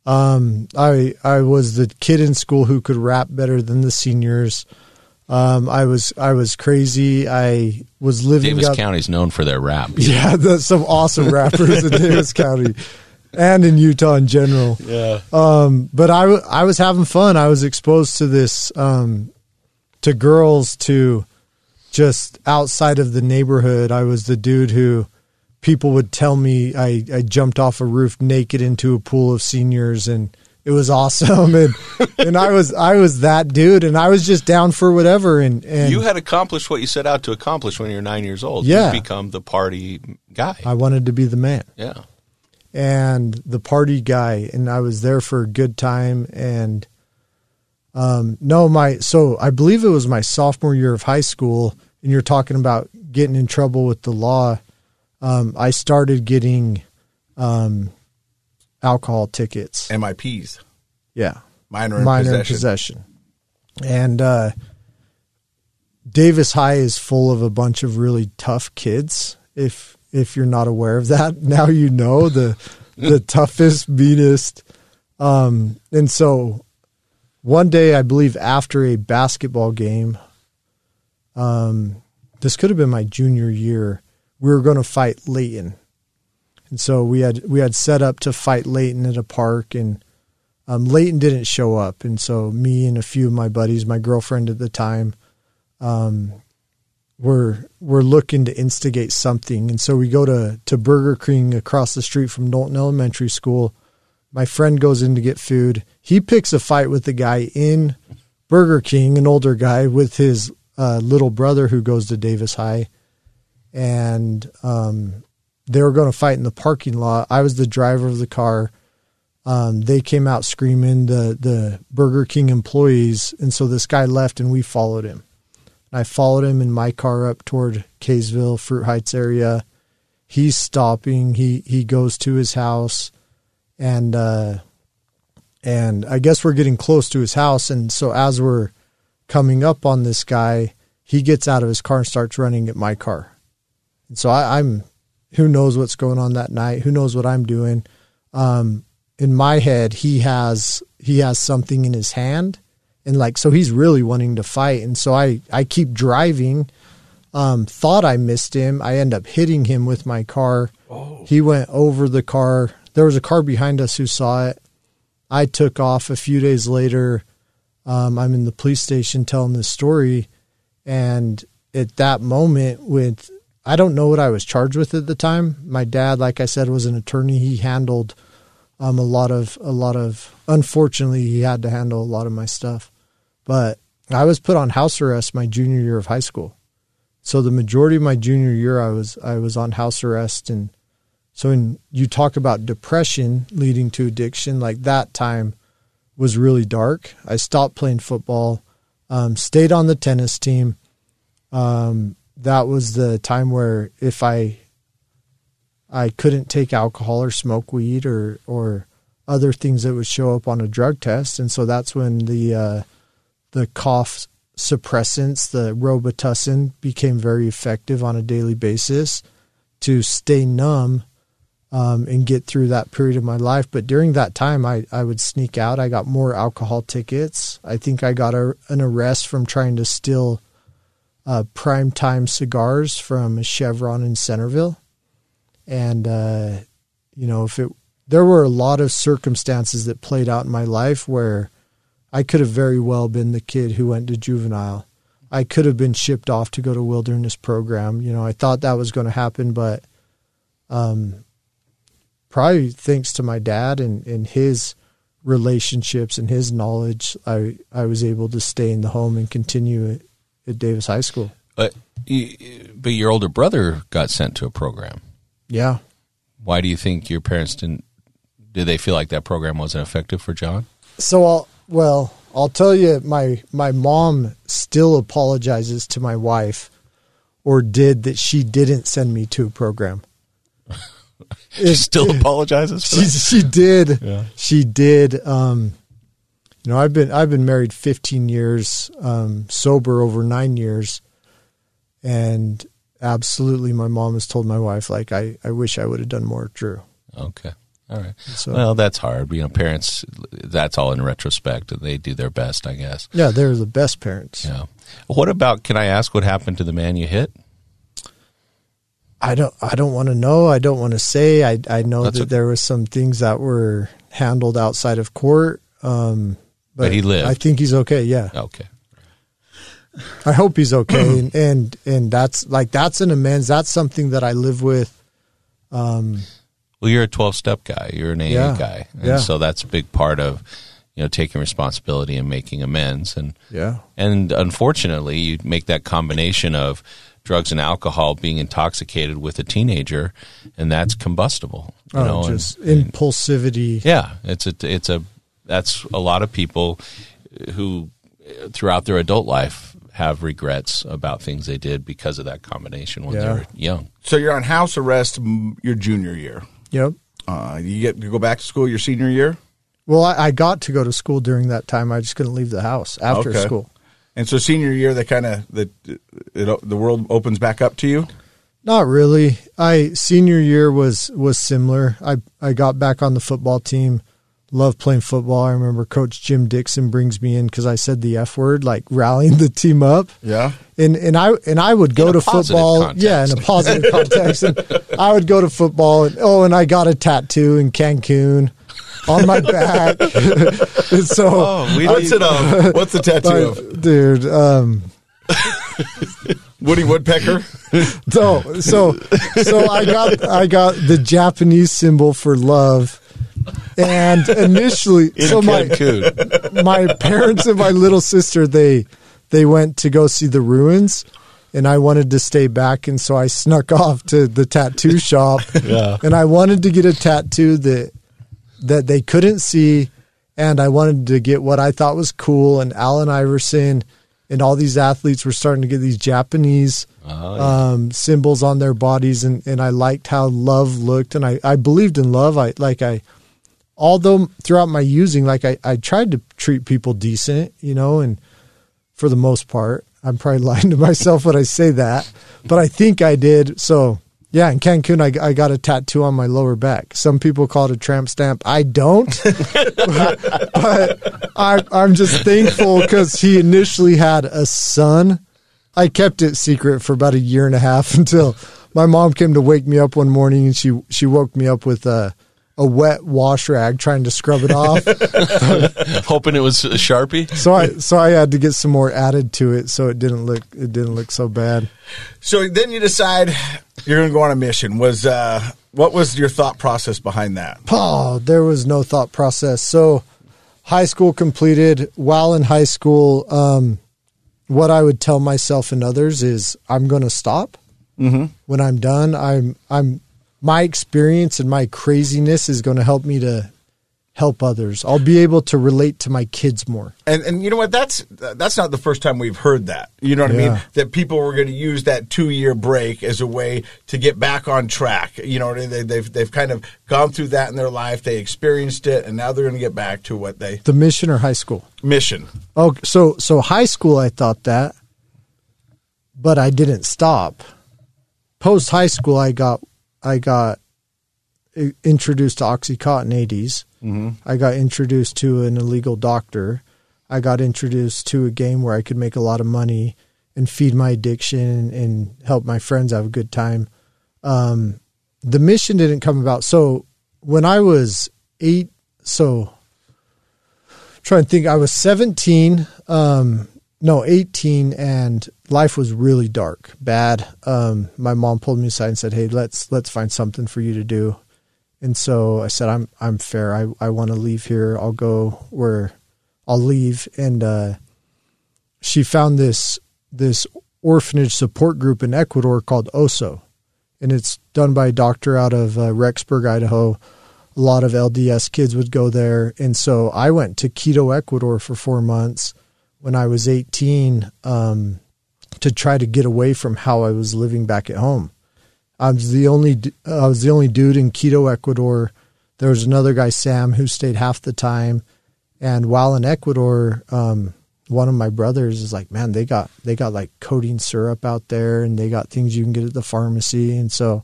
I was the kid in school who could rap better than the seniors. I was crazy. I was living Davis County's known for their rap. Yeah, there's some awesome rappers in Davis County and in Utah in general. Yeah. But I was having fun. I was exposed to this, to girls, to just outside of the neighborhood. I was the dude who people would tell me I jumped off a roof naked into a pool of seniors, and it was awesome, and I was that dude, and I was just down for whatever. And you had accomplished what you set out to accomplish when you were 9 years old. Yeah, you become the party guy. I wanted to be the man. Yeah, and the party guy, and I was there for a good time. And so I believe it was my sophomore year of high school, and you're talking about getting in trouble with the law. I started getting alcohol tickets. MIPs. Yeah. Minor in possession. And Davis High is full of a bunch of really tough kids. If you're not aware of that, now you know the toughest, meanest, And so one day, I believe after a basketball game, this could have been my junior year, we were going to fight Layton. And so we had set up to fight Layton at a park, and Layton didn't show up. And so me and a few of my buddies, my girlfriend at the time, were looking to instigate something. And so we go to Burger King across the street from Knowlton Elementary School. My friend goes in to get food. He picks a fight with the guy in Burger King, an older guy, with his little brother who goes to Davis High. And they were going to fight in the parking lot. I was the driver of the car. They came out screaming, the Burger King employees. And so this guy left and we followed him. I followed him in my car up toward Kaysville, Fruit Heights area. He's stopping. He goes to his house, and I guess we're getting close to his house. And so as we're coming up on this guy, he gets out of his car and starts running at my car. And so I'm who knows what's going on that night? Who knows what I'm doing? In my head, he has something in his hand. And so he's really wanting to fight. And so I keep driving, thought I missed him. I end up hitting him with my car. Oh. He went over the car. There was a car behind us who saw it. I took off. A few days later, I'm in the police station telling this story. And at that moment, I don't know what I was charged with at the time. My dad, like I said, was an attorney. He handled a lot of, unfortunately, he had to handle a lot of my stuff. But I was put on house arrest my junior year of high school. So the majority of my junior year, I was on house arrest. And so when you talk about depression leading to addiction, like that time was really dark. I stopped playing football, stayed on the tennis team. That was the time where if I couldn't take alcohol or smoke weed or other things that would show up on a drug test. And so that's when the cough suppressants, the Robitussin, became very effective on a daily basis to stay numb and get through that period of my life. But during that time, I would sneak out. I got more alcohol tickets. I think I got an arrest from trying to steal primetime cigars from Chevron in Centerville. And, there were a lot of circumstances that played out in my life where I could have very well been the kid who went to juvenile. I could have been shipped off to go to wilderness program. I thought that was going to happen, but probably thanks to my dad and his relationships and his knowledge, I was able to stay in the home and continue at Davis High School. But your older brother got sent to a program. Yeah. Why do you think your parents did they feel like that program wasn't effective for John? So I'll tell you, my mom still apologizes to my wife, or did, that she didn't send me to a program. She still apologizes for that? She did. Yeah. She did. I've been married 15 years, sober over 9 years, and absolutely my mom has told my wife, I wish I would have done more, Drew. Okay. All right. So, well, that's hard. Parents, that's all in retrospect. They do their best, I guess. Yeah, they're the best parents. Yeah. What about, can I ask what happened to the man you hit? I don't want to know. I don't want to say. I know that there was some things that were handled outside of court. But he lived. I think he's okay. Yeah. Okay. I hope he's okay. and that's an amends. That's something that I live with. Well, you're a 12-step guy. You're an AA guy. And so that's a big part of, taking responsibility and making amends. And unfortunately, you make that combination of drugs and alcohol, being intoxicated with a teenager, and that's combustible. Impulsivity. Yeah. That's a lot of people who throughout their adult life have regrets about things they did because of that combination when they were young. So you're on house arrest your junior year. Yep. You get to go back to school your senior year? Well, I got to go to school during that time. I just couldn't leave the house after school. And so senior year, the world opens back up to you? Not really. Senior year was similar. I got back on the football team, Love playing football. I remember Coach Jim Dixon brings me in because I said the F word, like rallying the team up. Yeah. And I would go to football. Context. Yeah, in a positive context. And I would go to football. And I got a tattoo in Cancun on my back. And so what's the tattoo of? Dude, Woody Woodpecker? So I got the Japanese symbol for love. And initially, my parents and my little sister, they went to go see the ruins, and I wanted to stay back, and so I snuck off to the tattoo shop. Yeah. And I wanted to get a tattoo that they couldn't see, and I wanted to get what I thought was cool. And Allen Iverson and all these athletes were starting to get these Japanese symbols on their bodies, and I liked how love looked, and I believed in love. Although throughout my using, I tried to treat people decent, and for the most part, I'm probably lying to myself when I say that, but I think I did. So yeah, in Cancun, I got a tattoo on my lower back. Some people call it a tramp stamp. I don't, but I'm just thankful because he initially had a son. I kept it secret for about 1.5 years until my mom came to wake me up one morning, and she woke me up with a wet wash rag trying to scrub it off. Hoping it was a Sharpie. So I had to get some more added to it so it didn't look so bad. So then you decide you're going to go on a mission. What was your thought process behind that? Oh, there was no thought process. So high school completed. While in high school, what I would tell myself and others is I'm going to stop. Mm-hmm. When I'm done, I'm my experience and my craziness is going to help me to help others. I'll be able to relate to my kids more. And you know what? That's not the first time we've heard that. You know what I mean? That people were going to use that 2-year break as a way to get back on track. They've kind of gone through that in their life. They experienced it, and now they're going to get back to what they... The mission or high school? Mission. Oh, so high school I thought that, but I didn't stop. Post high school I got introduced to OxyContin 80s. Mm-hmm. I got introduced to an illegal doctor. I got introduced to a game where I could make a lot of money and feed my addiction and help my friends have a good time. The mission didn't come about. So when I was 18, I was 17, 18, and life was really dark, bad. My mom pulled me aside and said, "Hey, let's find something for you to do." And so I said, I'm fair. I want to leave here. I'll go where I'll leave. And she found this orphanage support group in Ecuador called OSO. And it's done by a doctor out of Rexburg, Idaho. A lot of LDS kids would go there. And so I went to Quito, Ecuador for 4 months when I was 18 to try to get away from how I was living back at home. I was the only dude in Quito, Ecuador. There was another guy, Sam, who stayed half the time. And while in Ecuador, one of my brothers is like, "Man, they got like codeine syrup out there, and they got things you can get at the pharmacy." And so,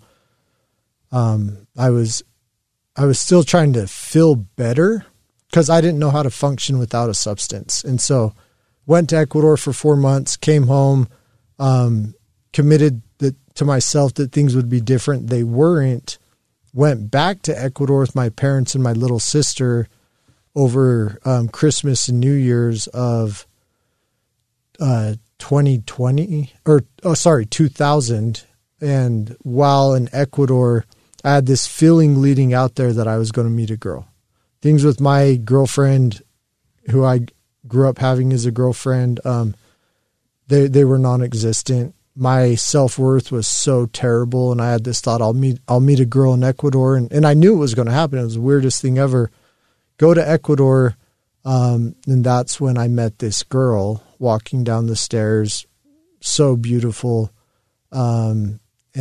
I was still trying to feel better because I didn't know how to function without a substance. And so, went to Ecuador for 4 months, came home, committed to myself that things would be different. They weren't. Went back to Ecuador with my parents and my little sister over Christmas and New Year's of 2020 2000. And while in Ecuador, I had this feeling leading out there that I was going to meet a girl. Things with my girlfriend, who I grew up having as a girlfriend, they were non-existent. My self-worth was so terrible, and I had this thought, I'll meet a girl in Ecuador, and I knew it was going to happen. It was the weirdest thing ever. Go to Ecuador, and that's when I met this girl walking down the stairs, so beautiful, and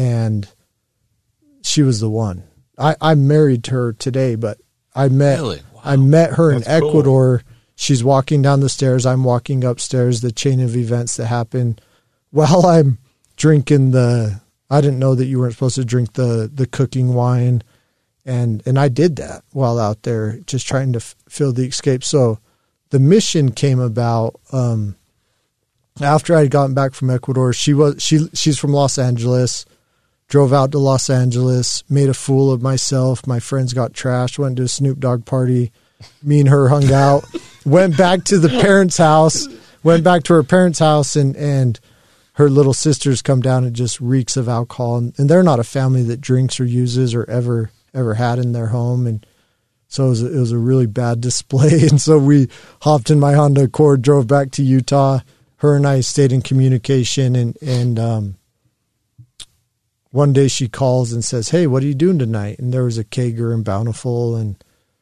she was the one. I'm married to her today, but I met her in Ecuador. Cool. She's walking down the stairs. I'm walking upstairs. The chain of events that happen while I'm drinking I didn't know that you weren't supposed to drink the cooking wine. And I did that while out there just trying to fill the escape. So the mission came about after I had gotten back from Ecuador. She's from Los Angeles, drove out to Los Angeles, made a fool of myself. My friends got trashed, went to a Snoop Dogg party. Me and her hung out, went back to her parents' house, and her little sisters come down. It just reeks of alcohol. And they're not a family that drinks or uses or ever had in their home. And so it was a really bad display. And so we hopped in my Honda Accord, drove back to Utah. Her and I stayed in communication. And one day she calls and says, "Hey, what are you doing tonight?" And there was a kegger in Bountiful, and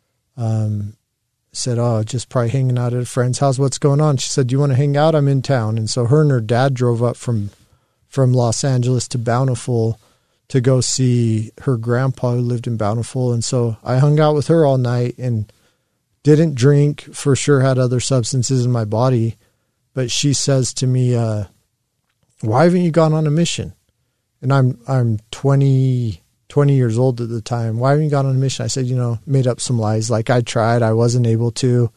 said, "Oh, just probably hanging out at a friend's house. What's going on?" She said, "Do you want to hang out? I'm in town." And so her and her dad drove up from Los Angeles to Bountiful to go see her grandpa who lived in Bountiful. And so I hung out with her all night and didn't drink, for sure had other substances in my body. But she says to me, "Why haven't you gone on a mission?" And I'm 20 years old at the time. "Why haven't you gone on a mission?" I said, made up some lies. Like I tried, I wasn't able to.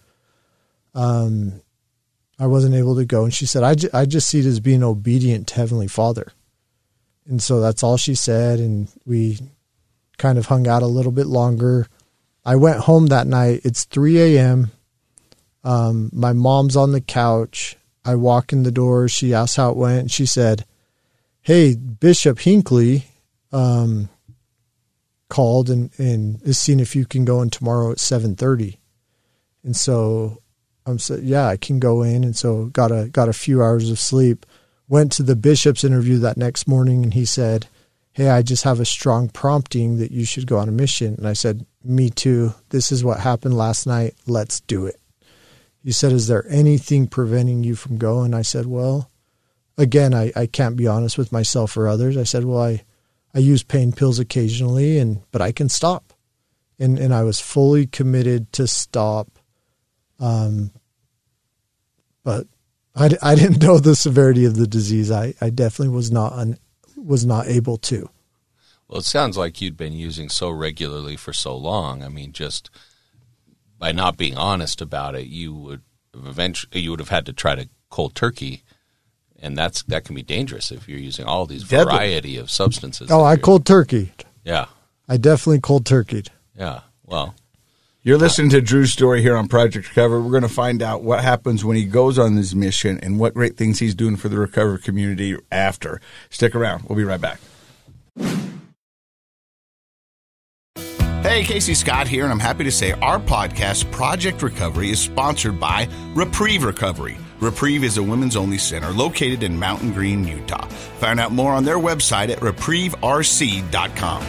I wasn't able to go. And she said, I just see it as being obedient to Heavenly Father. And so that's all she said. And we kind of hung out a little bit longer. I went home that night. It's 3 a.m. My mom's on the couch. I walk in the door. She asked how it went. And she said, "Hey, Bishop Hinckley called and is seeing if you can go in tomorrow at 7:30. And so I said, "Yeah, I can go in." And so got a few hours of sleep. Went to the bishop's interview that next morning, and he said, "Hey, I just have a strong prompting that you should go on a mission." And I said, "Me too. This is what happened last night. Let's do it." He said, "Is there anything preventing you from going?" I said, "Well, again, I can't be honest with myself or others." I said, "Well, I use pain pills occasionally, but I can stop." And I was fully committed to stop. But I didn't know the severity of the disease. I definitely was not able to. Well, it sounds like you'd been using so regularly for so long. I mean, just by not being honest about it, you would have had to try to cold turkey. And that can be dangerous if you're using all these variety of substances. Oh, I cold turkeyed. Yeah. I definitely cold turkeyed. Yeah. Well, you're listening to Drew's story here on Project Recover. We're going to find out what happens when he goes on this mission and what great things he's doing for the recovery community after. Stick around. We'll be right back. Hey, Casey Scott here, and I'm happy to say our podcast, Project Recovery, is sponsored by Reprieve Recovery. Reprieve is a women's-only center located in Mountain Green, Utah. Find out more on their website at reprieverc.com.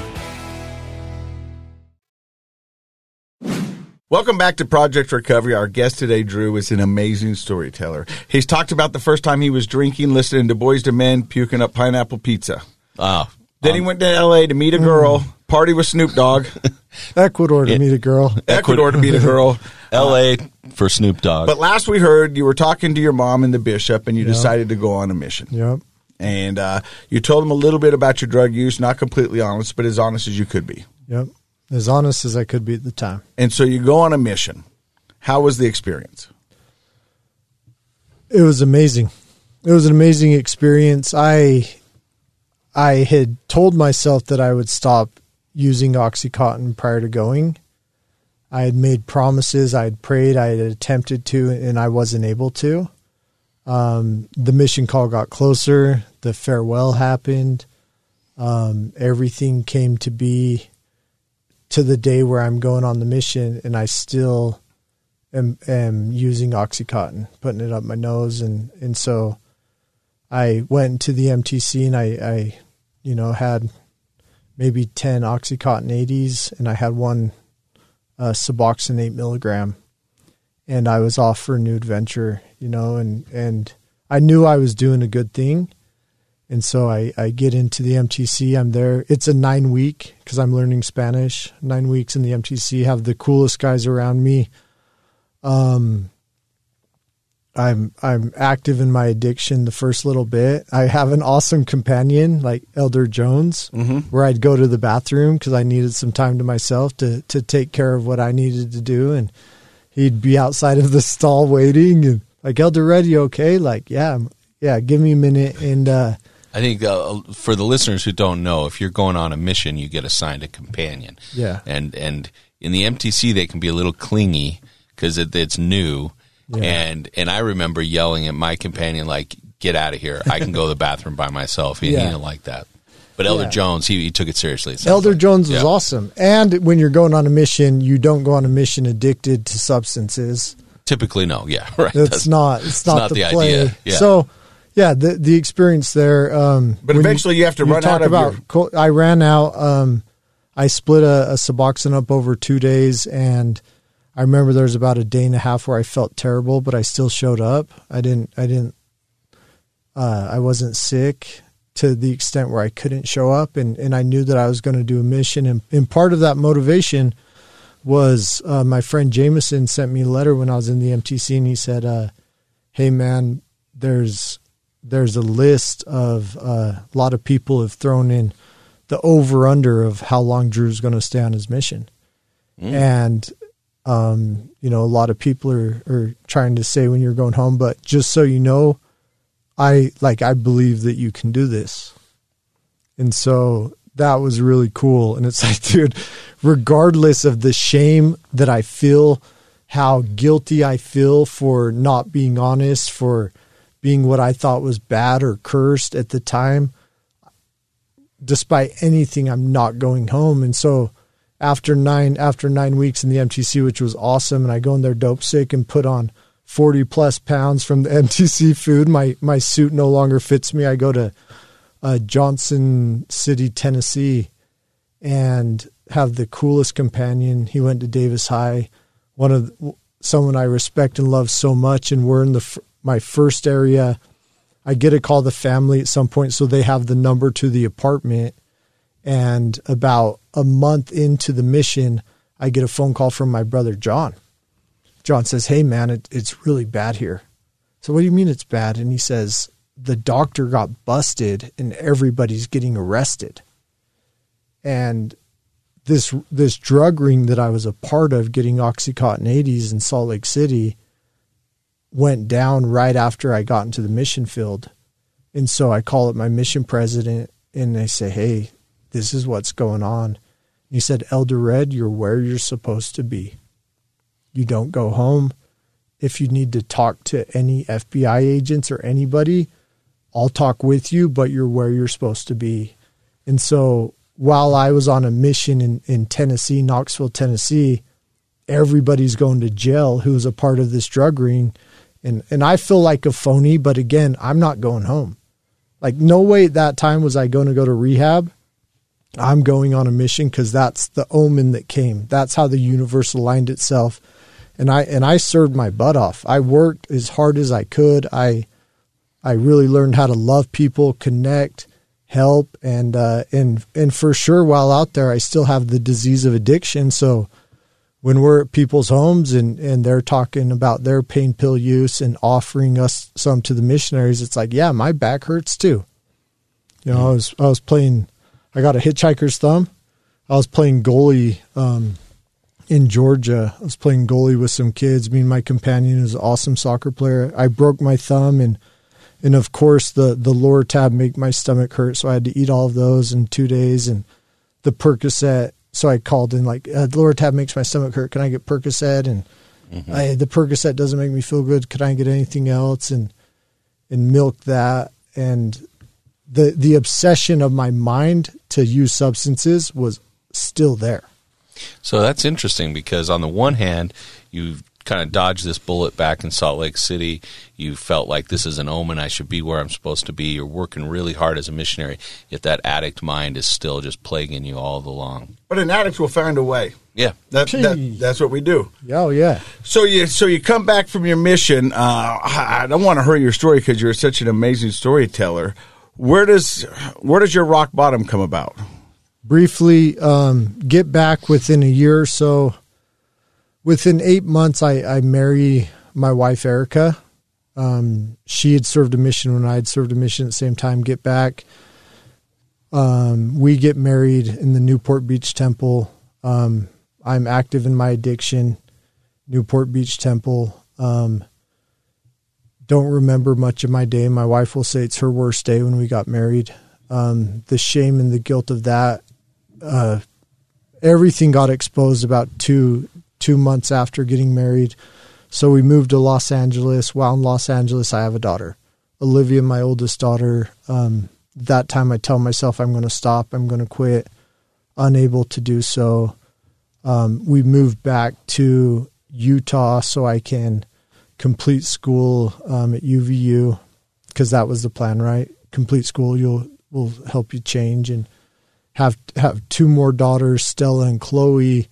Welcome back to Project Recovery. Our guest today, Drew, is an amazing storyteller. He's talked about the first time he was drinking, listening to Boys to Men, puking up pineapple pizza. Then he went to L.A. to meet a girl, party with Snoop Dogg. Ecuador to meet a girl. Ecuador to meet a girl. L.A. for Snoop Dogg. But last we heard, you were talking to your mom and the bishop, and you decided to go on a mission. Yep. And you told him a little bit about your drug use, not completely honest, but as honest as you could be. Yep. As honest as I could be at the time. And so you go on a mission. How was the experience? It was amazing. It was an amazing experience. I had told myself that I would stop using OxyContin prior to going. I had made promises. I had prayed. I had attempted to, and I wasn't able to. The mission call got closer. The farewell happened. Everything came to be to the day where I'm going on the mission, and I still am using OxyContin, putting it up my nose. And so I went to the MTC, and I had maybe 10 OxyContin 80s, and I had one Suboxone 8 milligram, and I was off for a new adventure, and I knew I was doing a good thing. And so I get into the MTC. I'm there. It's a 9-week because I'm learning Spanish. 9 weeks in the MTC. Have the coolest guys around me. I'm active in my addiction the first little bit. I have an awesome companion like Elder Jones, where I'd go to the bathroom because I needed some time to myself to take care of what I needed to do, and he'd be outside of the stall waiting and like, Elder Red, you okay? Like, yeah, give me a minute. And I think for the listeners who don't know, if you're going on a mission, you get assigned a companion. Yeah, and in the MTC they can be a little clingy because it's new. Yeah. And I remember yelling at my companion, like, get out of here. I can go to the bathroom by myself. He didn't like that. But Elder Jones, he took it seriously. Elder Jones was awesome. And when you're going on a mission, you don't go on a mission addicted to substances. Typically, no. Yeah, right. It's not the play. Idea. Yeah. So, the experience there. But eventually you have to run out of I ran out. I split a Suboxone up over 2 days, and I remember there was about a day and a half where I felt terrible, but I still showed up. I wasn't sick to the extent where I couldn't show up, and I knew that I was going to do a mission. And part of that motivation was my friend Jameson sent me a letter when I was in the MTC, and he said, hey man, there's a list of a lot of people have thrown in the over-under of how long Drew's going to stay on his mission. And a lot of people are trying to say when you're going home, but just so you know, I believe that you can do this. And so that was really cool. And it's like, dude, regardless of the shame that I feel, how guilty I feel for not being honest, for being what I thought was bad or cursed at the time, despite anything, I'm not going home. And so after 9 weeks in the MTC, which was awesome, and I go in there dope sick and put on 40 plus pounds from the MTC food. My suit no longer fits me. I go to Johnson City, Tennessee, and have the coolest companion. He went to Davis High, someone I respect and love so much, and we're in my first area. I get to call the family at some point, so they have the number to the apartment. And about a month into the mission, I get a phone call from my brother, John. John says, hey, man, it's really bad here. So what do you mean it's bad? And he says, the doctor got busted and everybody's getting arrested. And this drug ring that I was a part of, getting Oxycontin 80s in Salt Lake City, went down right after I got into the mission field. And so I call up my mission president and I say, hey, this is what's going on. He said, Elder Red, you're where you're supposed to be. You don't go home. If you need to talk to any FBI agents or anybody, I'll talk with you, but you're where you're supposed to be. And so while I was on a mission in Tennessee, Knoxville, Tennessee, everybody's going to jail who's a part of this drug ring. And I feel like a phony, but again, I'm not going home. Like, no way at that time was I going to go to rehab. I'm going on a mission because that's the omen that came. That's how the universe aligned itself. And I served my butt off. I worked as hard as I could. I really learned how to love people, connect, help, and for sure, while out there, I still have the disease of addiction. So when we're at people's homes and they're talking about their pain pill use and offering us some to the missionaries, it's like, yeah, my back hurts too. I was playing. I got a hitchhiker's thumb. I was playing goalie in Georgia. I was playing goalie with some kids. Me and my companion is an awesome soccer player. I broke my thumb, and of course the lower tab made my stomach hurt, so I had to eat all of those in 2 days. And the Percocet, so I called in like, lower tab makes my stomach hurt. Can I get Percocet? And the Percocet doesn't make me feel good. Could I get anything else? And milk that. And the obsession of my mind to use substances was still there. So that's interesting because on the one hand, you've kind of dodged this bullet back in Salt Lake City. You felt like this is an omen. I should be where I'm supposed to be. You're working really hard as a missionary, yet that addict mind is still just plaguing you all along. But an addict will find a way. Yeah. That's what we do. Oh, yeah. So you come back from your mission. I don't want to hurry your story because you're such an amazing storyteller. Where does your rock bottom come about? Briefly, get back within a year or so. Within 8 months, I marry my wife, Erica, She had served a mission when I had served a mission at the same time. Get back. We get married in the Newport Beach Temple. I'm active in my addiction. Newport Beach Temple. Don't remember much of my day. My wife will say it's her worst day when we got married. The shame and the guilt of that, everything got exposed about two months after getting married. So we moved to Los Angeles. While in Los Angeles, I have a daughter, Olivia, my oldest daughter. That time I tell myself I'm going to stop. I'm going to quit. Unable to do so. We moved back to Utah so I can complete school at UVU, because that was the plan, right? Complete school will help you change, and have two more daughters, Stella and Chloe.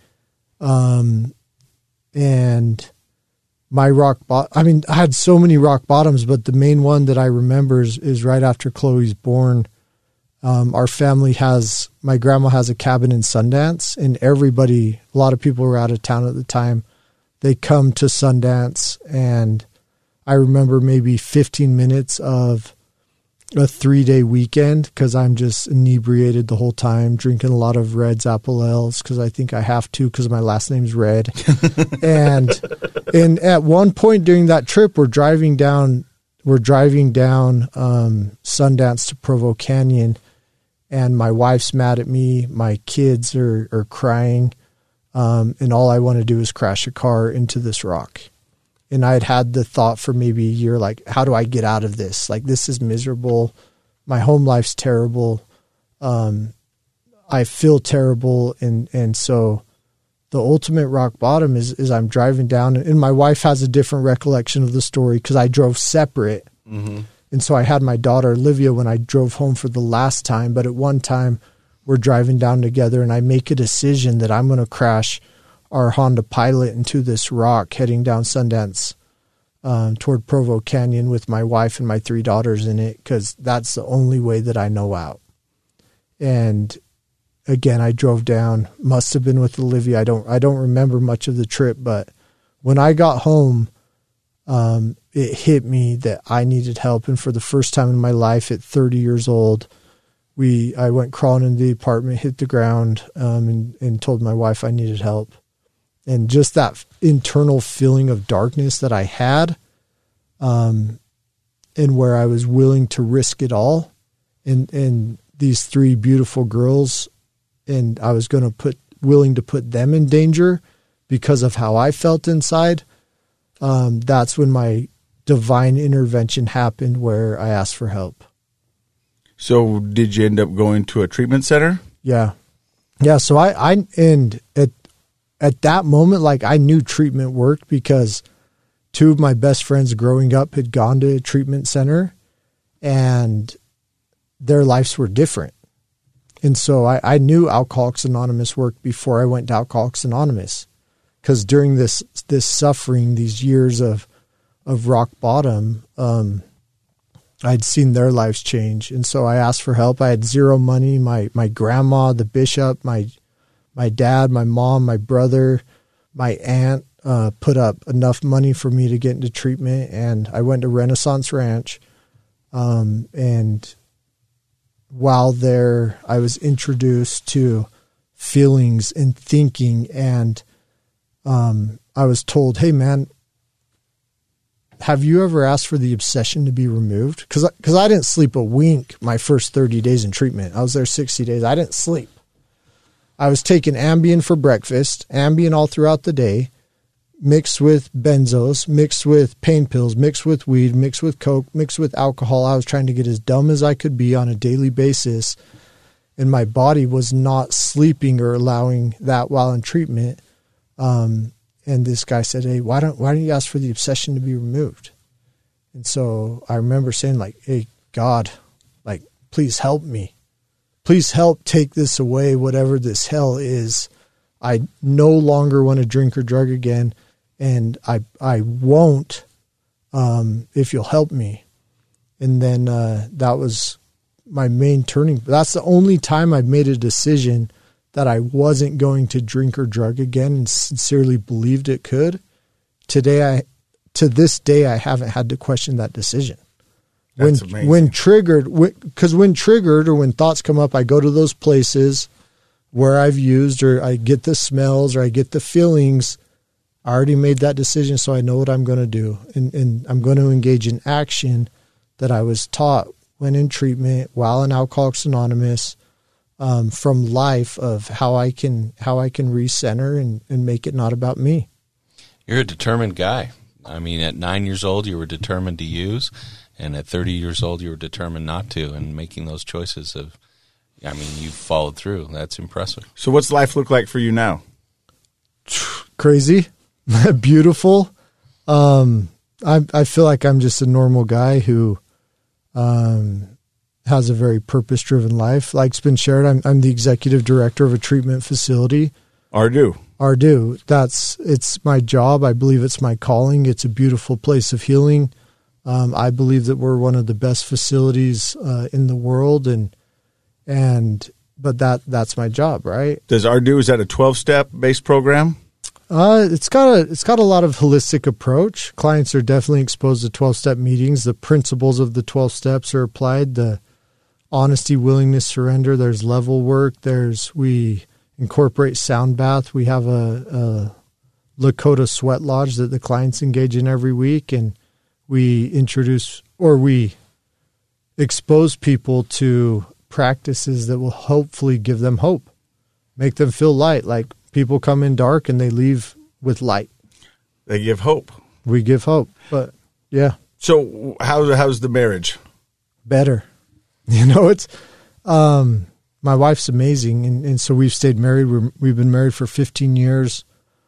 And my I had so many rock bottoms, but the main one that I remember is right after Chloe's born. Our family my grandma has a cabin in Sundance, and a lot of people were out of town at the time. They come to Sundance, and I remember maybe 15 minutes of a 3-day weekend, because I'm just inebriated the whole time, drinking a lot of Red's Apple Ales, because I think I have to, because my last name's Red. and at one point during that trip, we're driving down Sundance to Provo Canyon, and my wife's mad at me. My kids are crying. And all I want to do is crash a car into this rock. And I had the thought for maybe a year, like, how do I get out of this? Like, this is miserable. My home life's terrible. I feel terrible. And so the ultimate rock bottom is I'm driving down, and my wife has a different recollection of the story, because I drove separate. Mm-hmm. And so I had my daughter, Olivia, when I drove home for the last time. But at one time, we're driving down together, and I make a decision that I'm going to crash our Honda Pilot into this rock heading down Sundance toward Provo Canyon with my wife and my 3 daughters in it, because that's the only way that I know out. And again, I drove down, must have been with Olivia. I don't remember much of the trip, but when I got home, it hit me that I needed help. And for the first time in my life at 30 years old, I went crawling into the apartment, hit the ground, and told my wife I needed help. And just that internal feeling of darkness that I had, and where I was willing to risk it all, and these 3 beautiful girls, and I was willing to put them in danger because of how I felt inside. That's when my divine intervention happened, where I asked for help. So did you end up going to a treatment center? Yeah. So at that moment, like, I knew treatment worked, because 2 of my best friends growing up had gone to a treatment center, and their lives were different. And so I knew Alcoholics Anonymous worked before I went to Alcoholics Anonymous, because during this suffering, these years of rock bottom, I'd seen their lives change. And so I asked for help. I had 0 money. My grandma, the bishop, my dad, my mom, my brother, my aunt put up enough money for me to get into treatment. And I went to Renaissance Ranch. And while there, I was introduced to feelings and thinking. And I was told, hey, man, have you ever asked for the obsession to be removed? Because I didn't sleep a wink my first 30 days in treatment. I was there 60 days. I didn't sleep. I was taking Ambien for breakfast, Ambien all throughout the day, mixed with benzos, mixed with pain pills, mixed with weed, mixed with coke, mixed with alcohol. I was trying to get as dumb as I could be on a daily basis, and my body was not sleeping or allowing that while in treatment. And this guy said, hey, why don't you ask for the obsession to be removed? And so I remember saying, like, hey, God, like, please help me. Please help take this away, whatever this hell is. I no longer want to drink or drug again, and I won't if you'll help me. And then that was my main turning. That's the only time I made a decision that I wasn't going to drink or drug again, and sincerely believed it could. Today to this day, I haven't had to question that decision. That's amazing. When triggered, because when triggered or when thoughts come up, I go to those places where I've used, or I get the smells, or I get the feelings. I already made that decision, so I know what I'm going to do. And I'm going to engage in action that I was taught when in treatment, while in Alcoholics Anonymous, from life, of how I can recenter and make it not about me. You're a determined guy. I mean, at 9 years old, you were determined to use, and at 30 years old, you were determined not to, and making those choices you followed through. That's impressive. So what's life look like for you now? Crazy, beautiful. I feel like I'm just a normal guy who has a very purpose-driven life. Like's been shared, I'm the executive director of a treatment facility. Ardu. It's my job. I believe it's my calling. It's a beautiful place of healing. I believe that we're one of the best facilities in the world, but that's my job, right? Does Ardu, is that a 12-step based program? It's got a lot of holistic approach. Clients are definitely exposed to 12-step meetings. The principles of the 12 steps are applied. The honesty, willingness, surrender. There's level work. we incorporate sound bath. We have a Lakota sweat lodge that the clients engage in every week, and we expose people to practices that will hopefully give them hope, make them feel light. Like people come in dark and they leave with light. They give hope. We give hope, but yeah. So how's the marriage? Better. It's my wife's amazing, and so we've stayed married. We've been married for 15 years.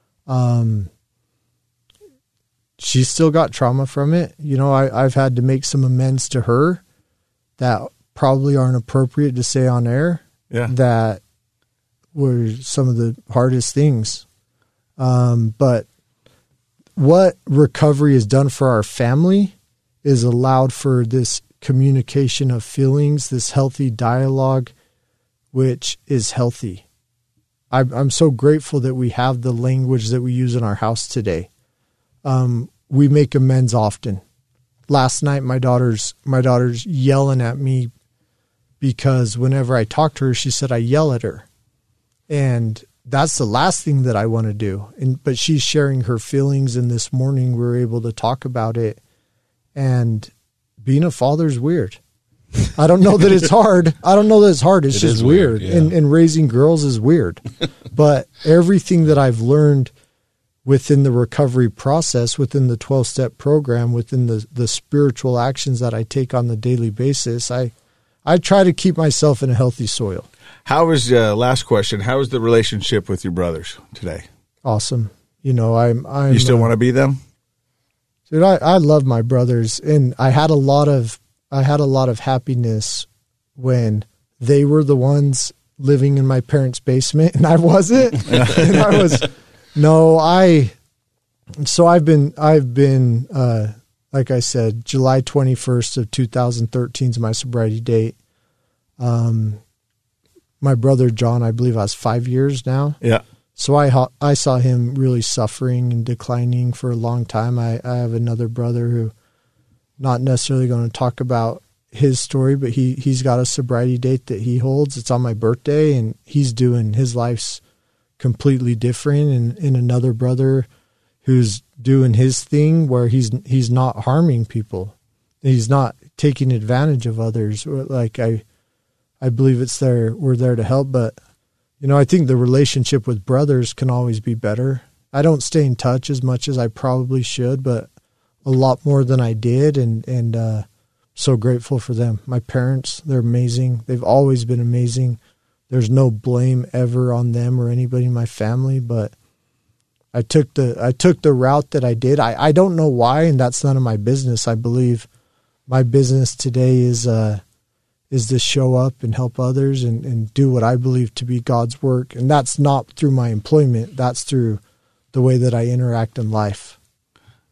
She's still got trauma from it. I've had to make some amends to her that probably aren't appropriate to say on air. Yeah. That were some of the hardest things. But what recovery has done for our family is allowed for this communication of feelings, this healthy dialogue, which is healthy. I'm so grateful that we have the language that we use in our house today. We make amends often. Last night, my daughter's yelling at me because whenever I talk to her, she said I yell at her. And that's the last thing that I want to do. But she's sharing her feelings, and this morning we were able to talk about it. And being a father is weird. I don't know that it's hard. It's just weird. Yeah. And raising girls is weird. But everything that I've learned within the recovery process, within the 12-step program, within the spiritual actions that I take on the daily basis, I try to keep myself in a healthy soil. Last question, how is the relationship with your brothers today? Awesome. I'm you still want to be them? Dude, I love my brothers, and I had a lot of happiness when they were the ones living in my parents' basement and I wasn't. And I've been like I said, July 21st of 2013 is my sobriety date. My brother John, I believe, has 5 years now. Yeah. So I saw him really suffering and declining for a long time. I have another brother who, not necessarily going to talk about his story, but he's got a sobriety date that he holds. It's on my birthday, and he's doing his life's completely different. And another brother who's doing his thing where he's not harming people. He's not taking advantage of others. Like I believe we're there to help, but I think the relationship with brothers can always be better. I don't stay in touch as much as I probably should, but a lot more than I did, and so grateful for them. My parents, they're amazing. They've always been amazing. There's no blame ever on them or anybody in my family, but I took the route that I did. I don't know why, and that's none of my business. I believe my business today is to show up and help others and do what I believe to be God's work. And that's not through my employment. That's through the way that I interact in life.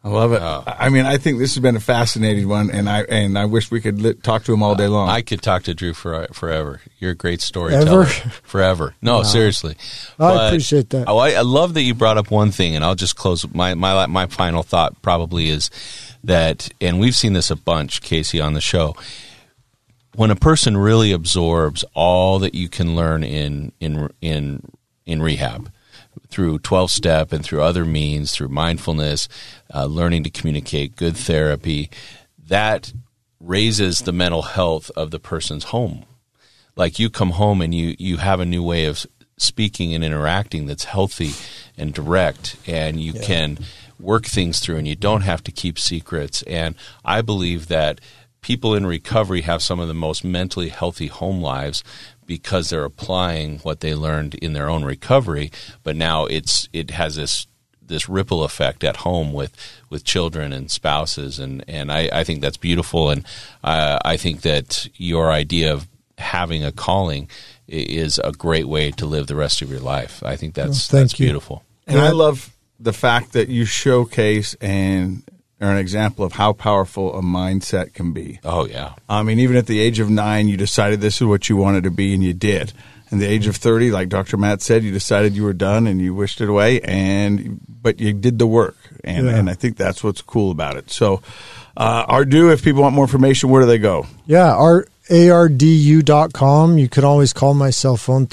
I love it. I mean, I think this has been a fascinating one, and I wish we could talk to him all day long. I could talk to Drew forever. You're a great storyteller. Forever. No, seriously. I appreciate that. I love that you brought up one thing, and I'll just close. My final thought probably is that, and we've seen this a bunch, Casey, on the show, when a person really absorbs all that you can learn in rehab, through 12-step and through other means, through mindfulness, learning to communicate, good therapy, that raises the mental health of the person's home. Like you come home and you have a new way of speaking and interacting that's healthy and direct, and you can work things through, and you don't have to keep secrets. And I believe that people in recovery have some of the most mentally healthy home lives because they're applying what they learned in their own recovery, but now it has this ripple effect at home with children and spouses, and I think that's beautiful, and I think that your idea of having a calling is a great way to live the rest of your life. I think that's beautiful. And I love the fact that you showcase and are an example of how powerful a mindset can be. Oh, yeah. I mean, even at the age of 9, you decided this is what you wanted to be, and you did. At the age of 30, like Dr. Matt said, you decided you were done and you wished it away, but you did the work, and I think that's what's cool about it. So, Ardu, if people want more information, where do they go? Yeah, ardu.com. You can always call my cell phone,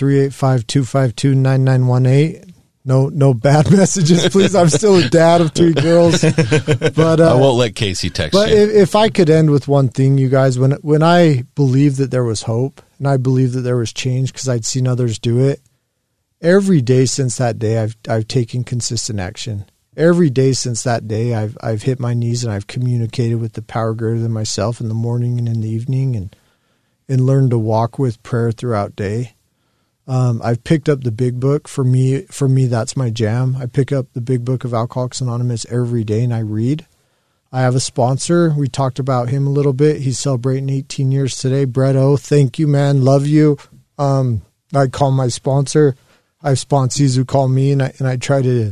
385-252-9918. No bad messages, please. I'm still a dad of 3 girls. But I won't let Casey text you. But if I could end with one thing, you guys, when I believed that there was hope and I believed that there was change because I'd seen others do it, every day since that day I've taken consistent action. Every day since that day I've hit my knees and I've communicated with the power greater than myself in the morning and in the evening, and learned to walk with prayer throughout day. I've picked up the big book. For me, that's my jam. I pick up the big book of Alcoholics Anonymous every day and I read. I have a sponsor. We talked about him a little bit. He's celebrating 18 years today. Brett O, thank you, man. Love you. I call my sponsor. I have sponsees who call me, and I try to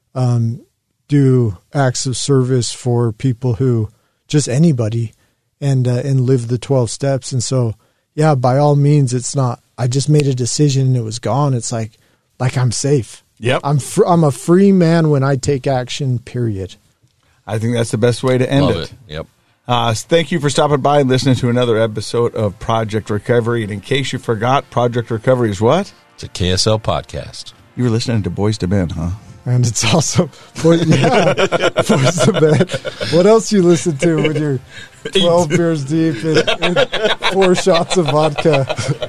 do acts of service for people who, just anybody, and live the 12 steps. And so, yeah, by all means, it's not, I just made a decision and it was gone. It's like I'm safe. Yep. I'm a free man when I take action, period. I think that's the best way to end it. Yep. Thank you for stopping by and listening to another episode of Project Recovery. And in case you forgot, Project Recovery is what? It's a KSL podcast. You were listening to Boys to Men, huh? And it's also, Boys to Men. What else you listen to when you're 12 beers deep and 4 shots of vodka?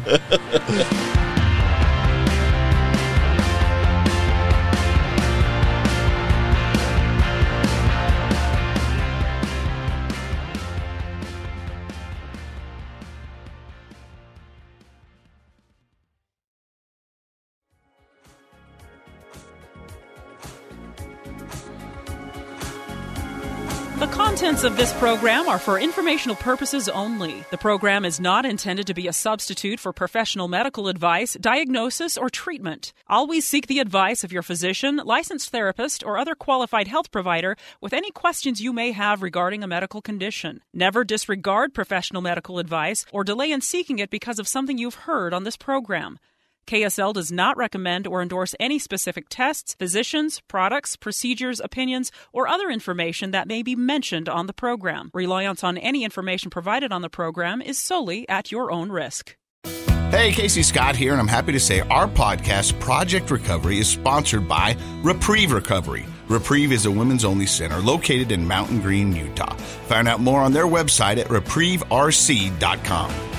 The contents of this program are for informational purposes only. The program is not intended to be a substitute for professional medical advice, diagnosis, or treatment. Always seek the advice of your physician, licensed therapist, or other qualified health provider with any questions you may have regarding a medical condition. Never disregard professional medical advice or delay in seeking it because of something you've heard on this program. KSL does not recommend or endorse any specific tests, physicians, products, procedures, opinions, or other information that may be mentioned on the program. Reliance on any information provided on the program is solely at your own risk. Hey, Casey Scott here, and I'm happy to say our podcast, Project Recovery, is sponsored by Reprieve Recovery. Reprieve is a women's-only center located in Mountain Green, Utah. Find out more on their website at reprieverc.com.